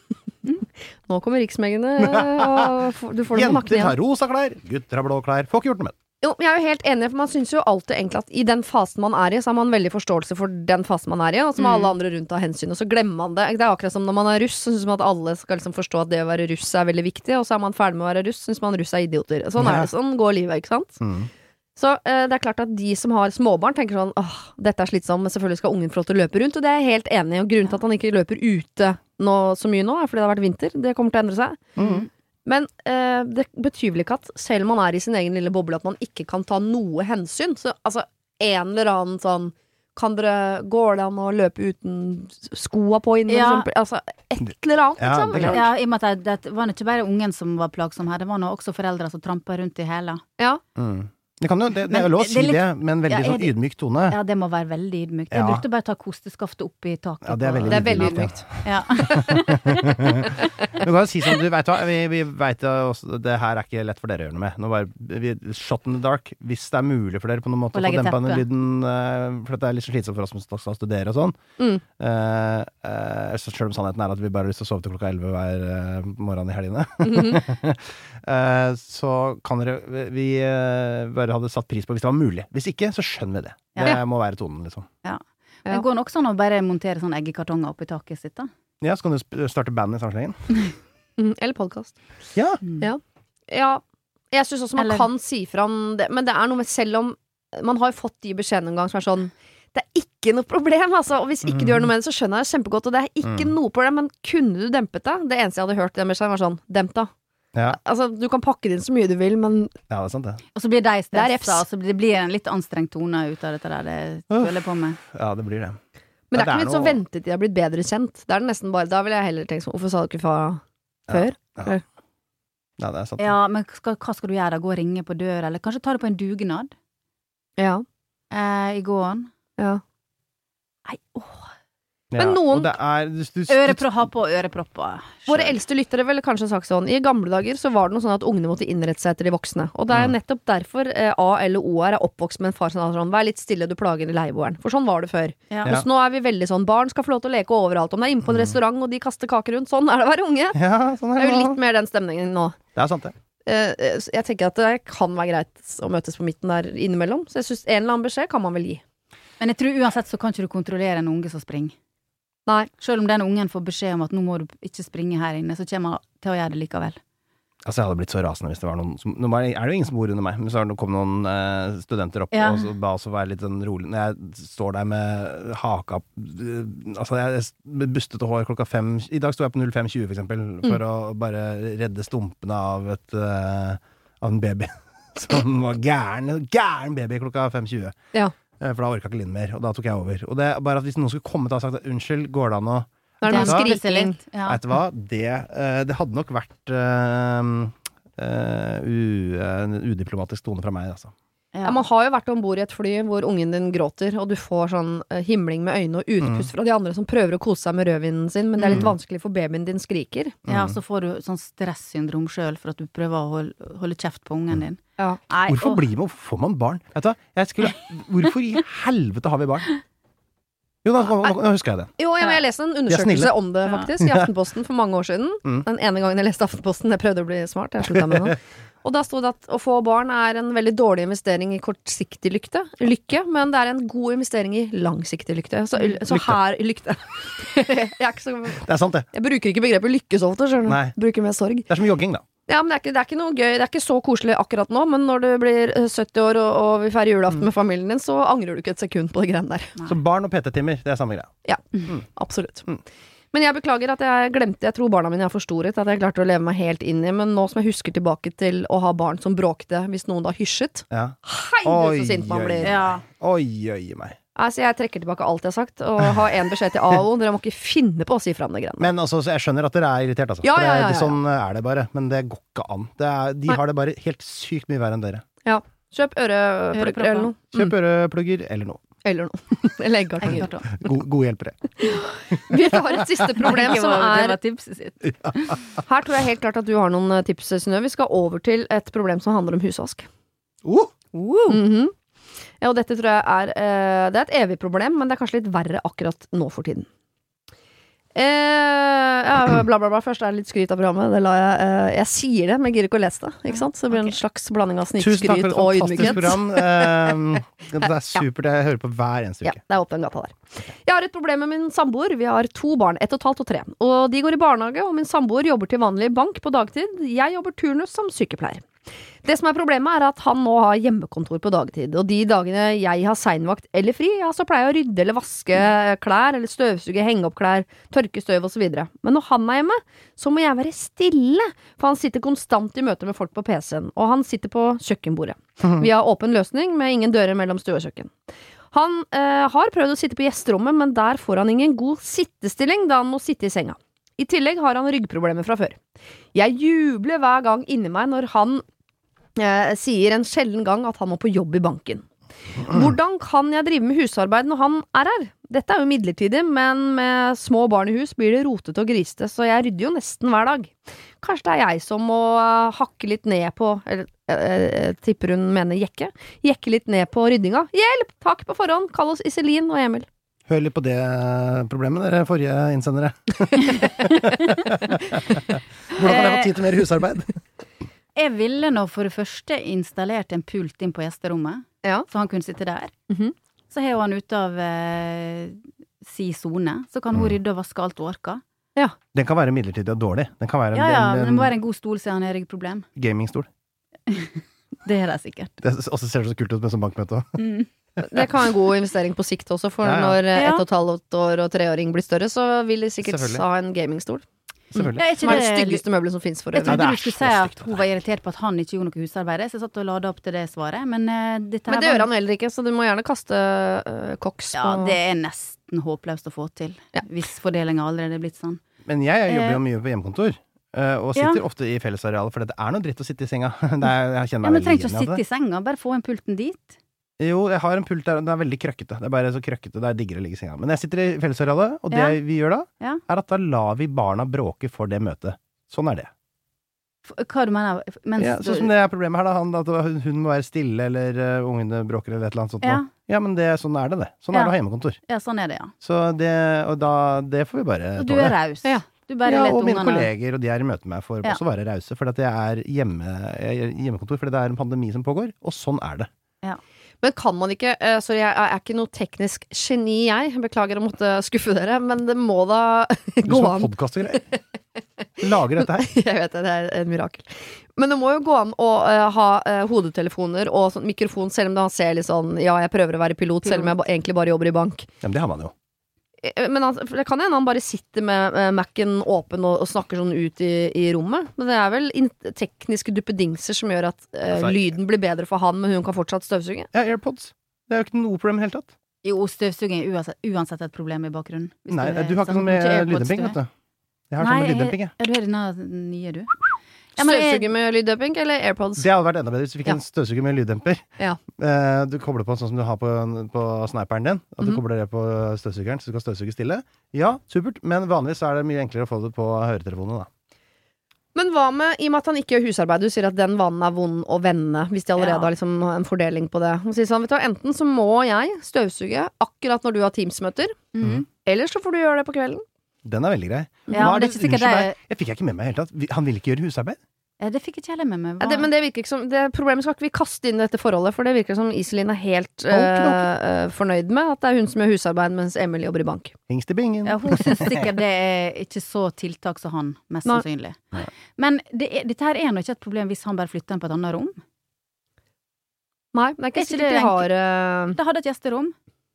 Nå kommer riksmengene, og du får det på nakken igjen. Jenter har rosa klær, gutter har blå klær. Får ikke gjort noe med det. Jo, jeg er jo helt enig, for man synes jo alltid egentlig at i den fasen man er i, så har man veldig forståelse for den fasen man er i, og så må mm. alle andre rundt ha hensyn, og så glemmer man det. Det er akkurat som når man er russ, så synes man at alle skal liksom forstå at det å være russ er veldig viktig, og så er man ferdig med å være russ, synes man russ er idioter. Sånn er det, sånn går livet, ikke sant? Mm. Så eh, det er klart at de som har småbarn tenker sånn, åh, dette er slitsomt, men selvfølgelig skal ungen få lov til å løpe rundt, og det er jeg helt enig i, og grunnen til at han ikke løper ute nå, så mye nå, er fordi det har vært vinter, det kommer til å endre seg. Mm. Men eh, det betyr vel ikke at selv om man er i sin egen lille boble, at man ikke kan ta noe hensyn. Så altså, en eller annen sånn, kan dere gå an å løpe uten skoa på inne, ja. Altså, et eller annet, ja, liksom. det ja, i og med at det, det var ikke bare ungen som var plagsom her, det var nå også foreldre som trampet rundt i hæla. Ja. Mm. Det, kan jo, det, det er jo lov å si det, det, med en veldig ja, sånn ydmyk tone. Ja, det må være veldig ydmykt. Jeg ja. brukte bare ta kosteskaftet opp i taket. Ja, det er veldig, det er veldig ydmykt. Ja. Du kan jo si sånn, du vet hva, vi, vi vet også, det her er ikke lett for dere å gjøre noe med. Nå bare, vi, shot in the dark, hvis det er mulig for dere på noen måte å få dempa den lyden, uh, for det er litt slitsomt for oss som skal studere og sånn. Mm. Uh, uh, så selv om sannheten er at vi bare har lyst til å sove til klokka elleve hver uh, morgen i helgene. Mm-hmm. uh, så kan dere, vi uh, bare hadde satt pris på hvis det var mulig. Hvis ikke, så skjønner vi det. Det ja. må være tonen, liksom. Ja. Det går nok sånn å bare montere sånne eggekartonger opp i taket sitt, da. Ja, så kan du starte band i sammenhengen. Mm, eller podcast. Ja. Mm. Ja. ja. Jeg synes også man eller... kan si fra om det, men det er noe med selv om man har jo fått de beskjedene en gang som er sånn, det er ikke noe problem, altså, og hvis ikke mm. du gjør noe med det, så skjønner jeg det kjempegodt, og det er ikke mm. noe problem, men kunne du dempet det? Det eneste jeg hadde hørt den beskjeden var sånn, demp da. Ja. Altså, du kan pakke det inn så mye du vil, men ja, det er sant det. Og så blir de stressa, og så blir det en litt anstrengt tone ut av dette der, det føler jeg på med. Ja, det blir det. Men det er ikke litt noe... så ventet til de har blitt bedre kjent. Det er det nesten bare, da vil jeg heller tenke sånn, hvorfor sa du ikke fra før? Ja, ja. ja, det er sant. Ja, men skal, hva skal du gjøre da? Gå og ringe på dør, eller kanskje ta det på en dugnad? Ja. Eh, I gården? Ja. Nei, åh. Ja, men noen er, du, du, Ørepro, ha på ørepropper. Våre eldste lyttere ville kanskje sagt sånn, i gamle dager så var det noe sånn at ungene måtte innrette seg etter de voksne. Og det er nettopp derfor eh, A eller O er oppvokst med en far som er sånn, vær litt stille, du plager leieboeren. For sånn var det før. Ja. Ja. Så nå er vi veldig sånn, barn skal få lov til å leke overalt. Om det er inne på en mm. restaurant og de kaster kaker rundt, sånn er det å være unge. Ja, sånn er det. Det er jo litt mer den stemningen nå. Det er sant det. Eh, jeg tenker at det kan være greit å møtes på midten der innimellom. Så jeg synes en eller annen beskjed kan man vel gi. Men jeg tror uansett så kan ikke du kontrollere en unge som springer. Nei. Selv om den ungen får beskjed om at nå må du ikke springe her inne, så kommer han til å gjøre det likevel. Altså, jeg hadde blitt så rasende hvis det var noen som, nå er det jo ingen som bor under meg, men så kom noen eh, studenter opp ja. og så ba oss å være litt sånn rolig. Når jeg står der med haka, altså jeg bustet hår klokka fem, i dag stod jeg på null fem tjue for eksempel, for mm. å bare redde stumpene av et, uh, av en baby, som var gæren, gæren baby klokka fem tjue. Ja. For da orket jeg ikke Linn mer, og da tok jeg over. Og det er bare at hvis noen skulle komme til å ha sagt unnskyld, går det an å... Det er noen skriking. Ja. Vet du hva? Det, uh, det hadde nok vært uh, uh, u, en udiplomatisk tone fra meg, altså. Ja. Ja, man har jo vært ombord i et fly hvor ungen din gråter, og du får sånn uh, himling med øynene og utpust mm. fra de andre som prøver å kose seg med rødvinen sin, men det er litt mm. vanskelig for babyen din skriker. Mm. Ja, så får du sånn stressyndrom selv for at du prøver å holde, holde kjeft på ungen din. Ja. Nei, hvorfor og... blir man, får man barn? Vet du, jeg skulle, hvorfor i helvete har vi barn? Jo, nå, nå, nå husker jeg det. Jo, jeg, jeg leste en undersøkelse om det faktisk I Aftenposten for mange år siden. Mm. Den ene gangen jeg leste Aftenposten, jeg prøvde å bli smart, jeg sluttet med det. Og da stod det at å få barn er en veldig dårlig investering I kortsiktig lykte, lykke, men det er en god investering I langsiktig lykte. Så, så lykte. her lykte. jeg er ikke så, Det er sant det. Jeg bruker ikke begrepet lykke så ofte, skjønner du. Nei. Bruker mer sorg. Det er som jogging da. Ja, men det er, ikke, det er ikke noe gøy, det er ikke så koselig akkurat nå, men når du blir sytti år og, og vi feirer julaften Mm. med familien din, så angrer du ikke et sekund på det greiene der. Så barn og P T-timer, det er samme greia. Ja, mm. absolutt. Mm. Men jeg beklager at jeg glemte, jeg tror barna mine har forstoret, at jeg klarte å leve meg helt inn I, men nå som jeg husker tilbake til å ha barn som bråkte, hvis noen da hysjet, Ja. hei, det er så sint man blir. Oi, Ja. oi, oi, meg. Altså, jeg trekker tilbake alt jeg har sagt, og har en beskjed til A O, dere må ikke finne på å si frem det greiene. Men altså, så jeg skjønner at dere er irritert, altså. Ja, For det, ja, ja, ja. Sånn er det bare. Men det går ikke an. Det er, de Nei. har det bare helt sykt mye verre enn dere. Ja, kjøp øreplugger eller noe. Kjøp øreplugger eller noe. Eller noe. Eller eggartonger. God, god hjelpere. Vi har et siste problem Det som var- det er var tipset sitt. Her tror jeg helt klart at du har noen tips, Synnøve. Vi skal over til et problem som handler om husvask. Uh! Uh. Mhm. Ja, og dette tror jeg er eh, Det er et evig problem, men det er kanskje litt verre akkurat nå for tiden. Eh, ja, bla bla bla. Først er det litt skryt av programmet. Det la jeg, eh, jeg sier det, men jeg gidder ikke å lese det. Ikke sant? Så det blir en slags blanding av Tusen takk snikskryt for et og fantastisk ydmykhet. program. Eh, det er supert. Jeg hører på hver eneste Ja, uke. det er opp den gata der. Jeg har et problem med min samboer. Vi har to barn, ett og et halvt og tre. Og de går I barnehage, og min samboer jobber til vanlig bank på dagtid. Jeg jobber turnus som sykepleier. Det som er problemet er at han nå har hjemmekontor på dagtid, og de dagene jeg har seinvakt eller fri, ja, så pleier jeg å rydde eller vaske klær, eller støvsuge, henge opp klær, tørke støv og så videre. Men når han er hjemme, så må jeg være stille, for han sitter konstant I møte med folk på PC-en, og han sitter på kjøkkenbordet. Vi har åpen løsning med ingen dører mellom stue og kjøkken. Han eh, har prøvd å sitte på gjesterommet, men der får han ingen god sittestilling da han må sitte I senga. I tillegg har han ryggproblemer fra før. Jeg jubler hver gang inni meg når han eh, sier en sjelden gang at han må på jobb I banken. Hvordan kan jeg drive med husarbeid når han er her? Dette er jo midlertidig, men med små barn I hus blir det rotete og grisete, så jeg rydder jo nesten hver dag. Kanskje det er jeg som må uh, hakke litt ned på, eller uh, tipper hun mener jekke, jekke litt ned på ryddinga. Hjelp! Takk på forhånd, kall oss Iselin og Emil. Hør litt på det problemet, dere forrige innsendere. Hvordan kan jeg få tid til mer husarbeid? Jeg ville nå for det første installert en pult inn på gjesterommet, ja. så han kunne sitte der. Mm-hmm. Så har han ute av eh, si zone, så kan hun rydde og vaske alt hun orker. Ja. Den kan være midlertidig og dårlig. Den kan være en, Ja, ja, en, men en det må være en god stol, så han har ryggproblem. gamingstol. Det er det sikkert. Det og så ser det så kult ut med sånn bankmøte også. Mm. Det kan være en god investering på sikt også, for Ja, ja. når eh, Ja. ett og et halvt år og treåring blir større, så vil de sikkert Selvfølgelig. ha en gamingstol. Selvfølgelig. Ja, er ikke Som er det det- styggeste møbelet som finnes for Jeg øvrig. trodde det er du skulle så si at stygt, hun var irritert på at han ikke gjorde noe husarbeid, så jeg satt og ladet opp til det svaret, men uh, dette her Men det var- gjør han heller ikke, så du må gjerne kaste uh, koks Ja, på det er nesten håpløst å få til, hvis fordelingen allerede er blitt sånn. Men jeg jobber Eh. jo mye på hjemmekontor, eh, og Ja. sitter ofte I fellesarealet, for det er noe dritt å sitte I senga. Det er, jeg kjenner Ja, meg men veldig du trenger ikke igjen å av sitte det. i senga, bare få en pulten dit. Jo, jeg har en pult der, den er veldig krøkkete. Det er bare så krøkkete, det er diggere å ligge I senga. Men jeg sitter I fellesarealet, og det Ja. vi gjør da, Ja. er at da lar vi barna bråke for det møtet. Sånn er det. F- Hva du mener? Mens Ja, du- sånn som det er problemet her da, han, at hun hun må være stille, eller uh, ungene bråker, eller et eller annet sånt. Ja. nå. Ja, men det, sånn er det det. Sånn Ja. er det å ha hjemmekontor. Ja, sånn er det, ja. Så det, og da, det får vi bare Og du er raus. Du bare ja, let og mine ungene- kolleger, og de er I møte med meg for Ja. også å være rause, for at jeg er hjemme, jeg er i hjemmekontor, fordi det er en pandemi som pågår, og sånn er det. Ja. Men kan man ikke, uh, sorry, jeg er ikke noe teknisk geni jeg, beklager å måtte skuffe dere, men det må da Du gå som an. har podcast og greier. Lager dette her. Jeg vet det, det er et mirakel. Men det må jo gå an å uh, ha uh, hodetelefoner og sånn mikrofon, selv om det han ser litt sånn, ja, jeg prøver å være pilot, selv om jeg ba, egentlig bare jobber I bank. Ja, men det har man jo. Eh, Men han, for det kan hende han bare sitter med uh, Mac-en åpen og, og snakker sånn ut I, I rommet. Men det er vel in tekniske duppedingser som gjør at uh, Altså, lyden blir bedre for han, men hun kan fortsatt støvsuge. Ja, AirPods. Det er jo ikke noe problem I hele tatt. Jo, støvsuging er uansett, uansett et problem I bakgrunnen. Hvis Nei, er du har ikke sånn- noe med AirPods lyddemping, du vet har. du. Jeg har sånn med Nei, lyddemping, jeg. Ja, du har denne nye, du. Ja, men jeg- Støvsuger med lyddemping eller AirPods? Det hadde vært enda bedre hvis du fikk Ja. en støvsuger med lyddemper. Ja. Eh, du kobler på sånn som du har på, på sniperen din, at du Mhm. kobler det på støvsugeren, så du kan støvsuge stille. Ja, supert, men vanligvis er det mye enklere å få det på høretelefonene, da. Men hva med, i og med at han ikke gjør husarbeid, du sier at den vanen er vond å vende, hvis de allerede ja. har liksom en fordeling på det. Sånn, vet du, enten så må jeg støvsuge akkurat når du har Teams-møter, mm. eller så får du gjøre det på kvelden. Den er veldig grei. Ja, det, det, det, det, jeg fikk jeg ikke med meg helt at han vil ikke gjøre husarbeid. Det fikk ikke heller med meg. Ja, det, men det virker ikke som det Problemet skal ikke vi kaste inn i dette forholdet, for det virker som Iselin er helt øh, øh, fornøyd med at det er hun som gjør husarbeid, mens Emil jobber i bank. Hingst i bingen. Ja, hun synes sikkert det er ikke så tiltak som han, mest Nei. sannsynlig. Nei. Men det er, dette her er nå ikke et problem hvis han bare flytter inn på et annet rom. Nei, det er ikke sikkert de har uh... Det hadde et gjesterom.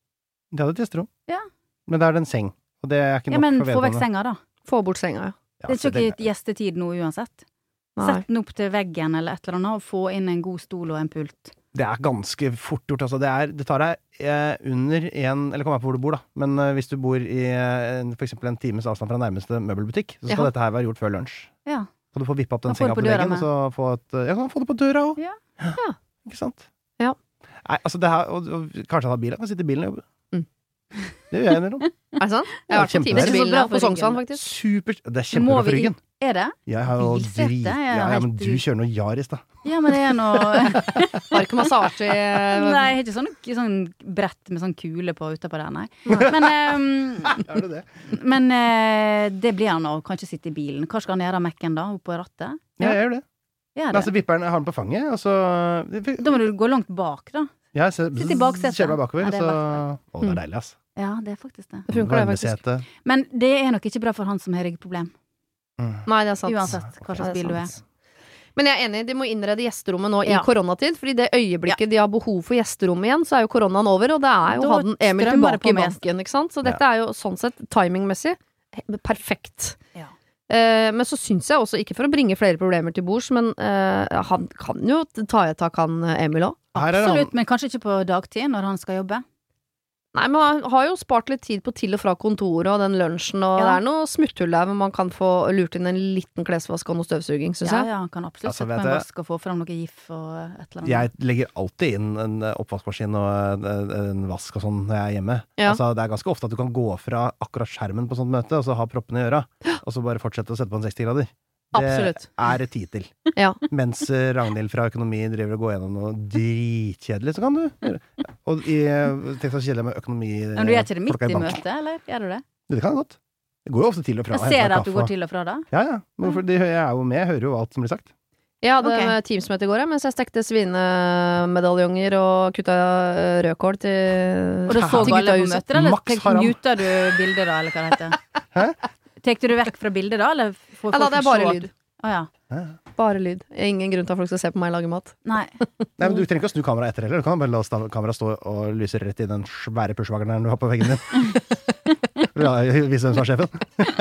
Det hadde et gjesterom. Ja. Men det er det en seng, og det er ikke nok ja, men for vedkommende. Få vekk senga da. Få bort senga, ja. Det er ikke det... gjestetid nå uansett. Nei. Sett den opp til veggen eller et eller annet og få inn en god stol og en pult. Det er ganske fort gjort, altså. Det, er, det tar deg eh, under en, eller kom an på hvor du bor da, men eh, hvis du bor i eh, for eksempel en times avstand fra nærmeste møbelbutikk, så skal ja. dette her være gjort før lunsj. Ja. Så du får vippe opp den senga på, på veggen, og så få et, ja, kan få det på døra også. Ja. Ja. Ikke sant? Ja. Nei, altså det her, og, og kanskje han har bil, han kan sitte i bilen og jobbe. Mm. Det gjør jeg innimellom. Er det sant? Jeg har vært på times i bilen på Sognsvann, faktisk. Super, det er kjempebra for ryggen. Er det? Jeg har jo drit... Ja, ja, men du kjører noe Yaris da. Ja, men det er noe... Har ikke massasje... Nei, jeg har ikke sånn, sånn brett med sånn kule på utenpå der, nei. Men, um, har du det? Men uh, det blir han å kanskje sitte i bilen. Hva skal han gjøre av Mac-en da, oppe på rattet? Ja, jeg gjør det. Ja, men altså, vipperen har den på fanget, og så... Da må du gå langt bak, da. Ja, så sitt i baksetet. Kjører meg bakover, ja, så... Å, det er deilig, ass. Ja, det er faktisk det. Det funker det faktisk. Men det er nok ikke bra for han som har ryggproblem. Mm. Nei, det er sant. Uansett hva slags bil du er. Men jeg er enig, de må innrede gjesterommet nå ja. i koronatid, fordi det øyeblikket ja. de har behov for gjesterommet igjen, så er jo koronaen over, og det er jo han Emil tilbake i banken, ikke sant? Så dette ja. er jo sånn sett timingmessig perfekt. Ja. Eh, men så synes jeg også, ikke for å bringe flere problemer til bords, men eh, han kan jo ta i et tak, han Emil også. Absolutt, men kanskje ikke på dagtid når han skal jobbe. Nei, men han har jo spart litt tid på til og fra kontoret og den lunsjen, og ja. det er noe smutthull der hvor man kan få lurt inn en liten klesvask og noe støvsuging, synes ja, jeg. Ja, han kan absolutt altså, sette på en vask og få frem noe gif og et eller annet. Jeg legger alltid inn en oppvaskmaskin og en vask og sånn når jeg er hjemme. Ja. Altså, det er ganske ofte at du kan gå fra akkurat skjermen på sånt møte, og så ha proppene i øra, og så bare fortsette å sette på en seksti grader. Det Absolutt. er det tid til. Ja. Mens Ragnhild fra økonomi driver og går gjennom noe dritkjedelig, så kan du gjøre. Og i tenk så kjedelig med økonomi... Men du gjør ikke det midt i møtet, eller? Gjør du det? Det kan godt. Det går jo ofte til og fra. Jeg ser at du går til og fra da? Ja, ja. Hvorfor, de, jeg er jo med, jeg hører jo alt som blir sagt. Jeg hadde okay. Teams-møte i går, mens jeg stekte svinemedaljonger og kutta rødkål til... Og du så alle på møter, eller muter du bilder da, eller hva det heter? Hæ? Tekte du vekk fra bildet da, eller? Ja, da, det er bare lyd. Å ja. Bare lyd. Ingen grunn til at folk skal se på meg lage mat. Nei. Nei, men du trenger ikke å snu kameraet etter heller. Du kan bare la kameraet stå og lyse rett i den svære pushwaggeren du har på veggen din. Ja, vise hvem som er sjefen.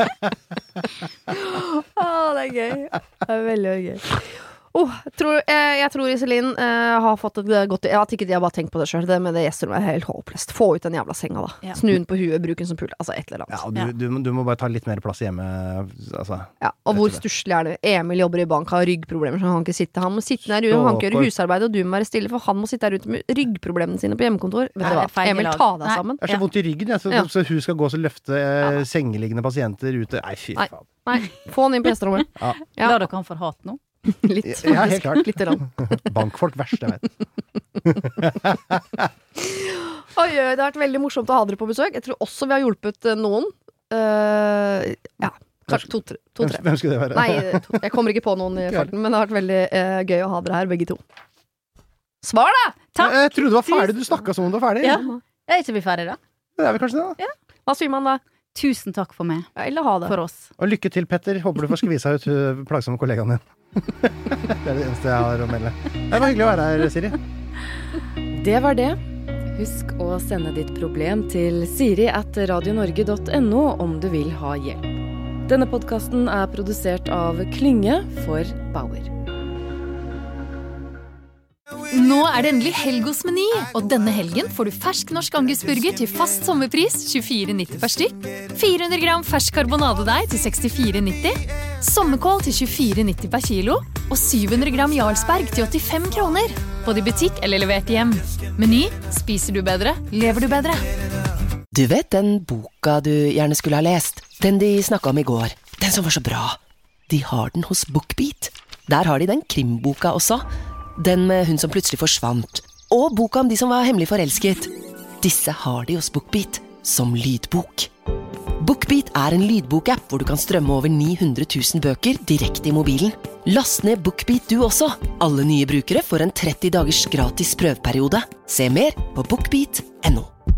Åh, det er gøy. Det er veldig gøy. Oh, tror, eh, jeg tror Iselin eh, har fått et godt... Jeg har ikke de har bare tenkt på det selv. Det med det gjesterommet er helt håpløst. Få ut den jævla senga da. Ja. Snu den på huet, bruk den som pult. Altså et eller annet. Ja, og du, ja. du, du må bare ta litt mer plass hjemme. Altså, ja, og hvor stusslig er det? Emil jobber i bank, har ryggproblemer, så han kan ikke sitte. Han må sitte der ute, han kan ikke gjøre husarbeid, og du må være stille, for han må sitte der ute med ryggproblemene sine på hjemmekontor. Vet du hva? Emil, ta deg sammen. Det er så vondt i ryggen, ja, så, ja. så hun skal gå og løfte eh, ja. sengeliggende pasienter ute. Nei, fy faen. Nei, få han inn på gjesterommet. Ja. Ja. La dere han for hat nå? Litt. Ja, helt klart. Litt rann. Bankfolk verst, jeg vet. Oi, det har vært veldig morsomt å ha dere på besøk. Jeg tror også vi har hjulpet noen. Uh, ja, kanskje to-tre. To, Hvem skulle det være? Nei, to, jeg kommer ikke på noen i farten, men det har vært veldig uh, gøy å ha dere her, begge to. Svar da! Takk! Jeg, jeg trodde du var ferdig, du snakket som om du var ferdig. Ja, jeg er ikke vi ferdig da. Det er vi kanskje det da. Ja. Hva sier man da? Tusen takk for meg. Ja, eller ha det. For oss. Og lykke til, Petter. Håper du får skvisa ut uh, plagsomme kollegaen din. Det er det eneste jeg har å melde. Det var hyggelig å være her, Siri. Det var det. Husk å sende ditt problem til siri at radionorge punktum no om du vil ha hjelp. Denne podcasten er produsert av Klynge for Bauer. Nå er det endelig helg hos Meny, og denne helgen får du fersk norsk angusburger til fast sommerpris tjuefire nitti per stykk, fire hundre gram fersk karbonadedeig til sekstifire nitti, sommerkål til tjuefire nitti per kilo, og syv hundre gram Jarlsberg til åttifem kroner. Både i butikk eller levert hjem. Meny, spiser du bedre, lever du bedre. Du vet den boka du gjerne skulle ha lest? Den de snakket om i går. Den som var så bra. De har den hos BookBeat. Der har de den krimboka også. Den med hun som plutselig forsvant. Og boka om de som var hemmelig forelsket. Disse har de hos BookBeat som lydbok. BookBeat er en lydbokapp hvor du kan strømme over ni hundre tusen bøker direkte i mobilen. Last ned BookBeat du også. Alle nye brukere får en tretti dagers gratis prøveperiode. Se mer på bookbeat punktum no.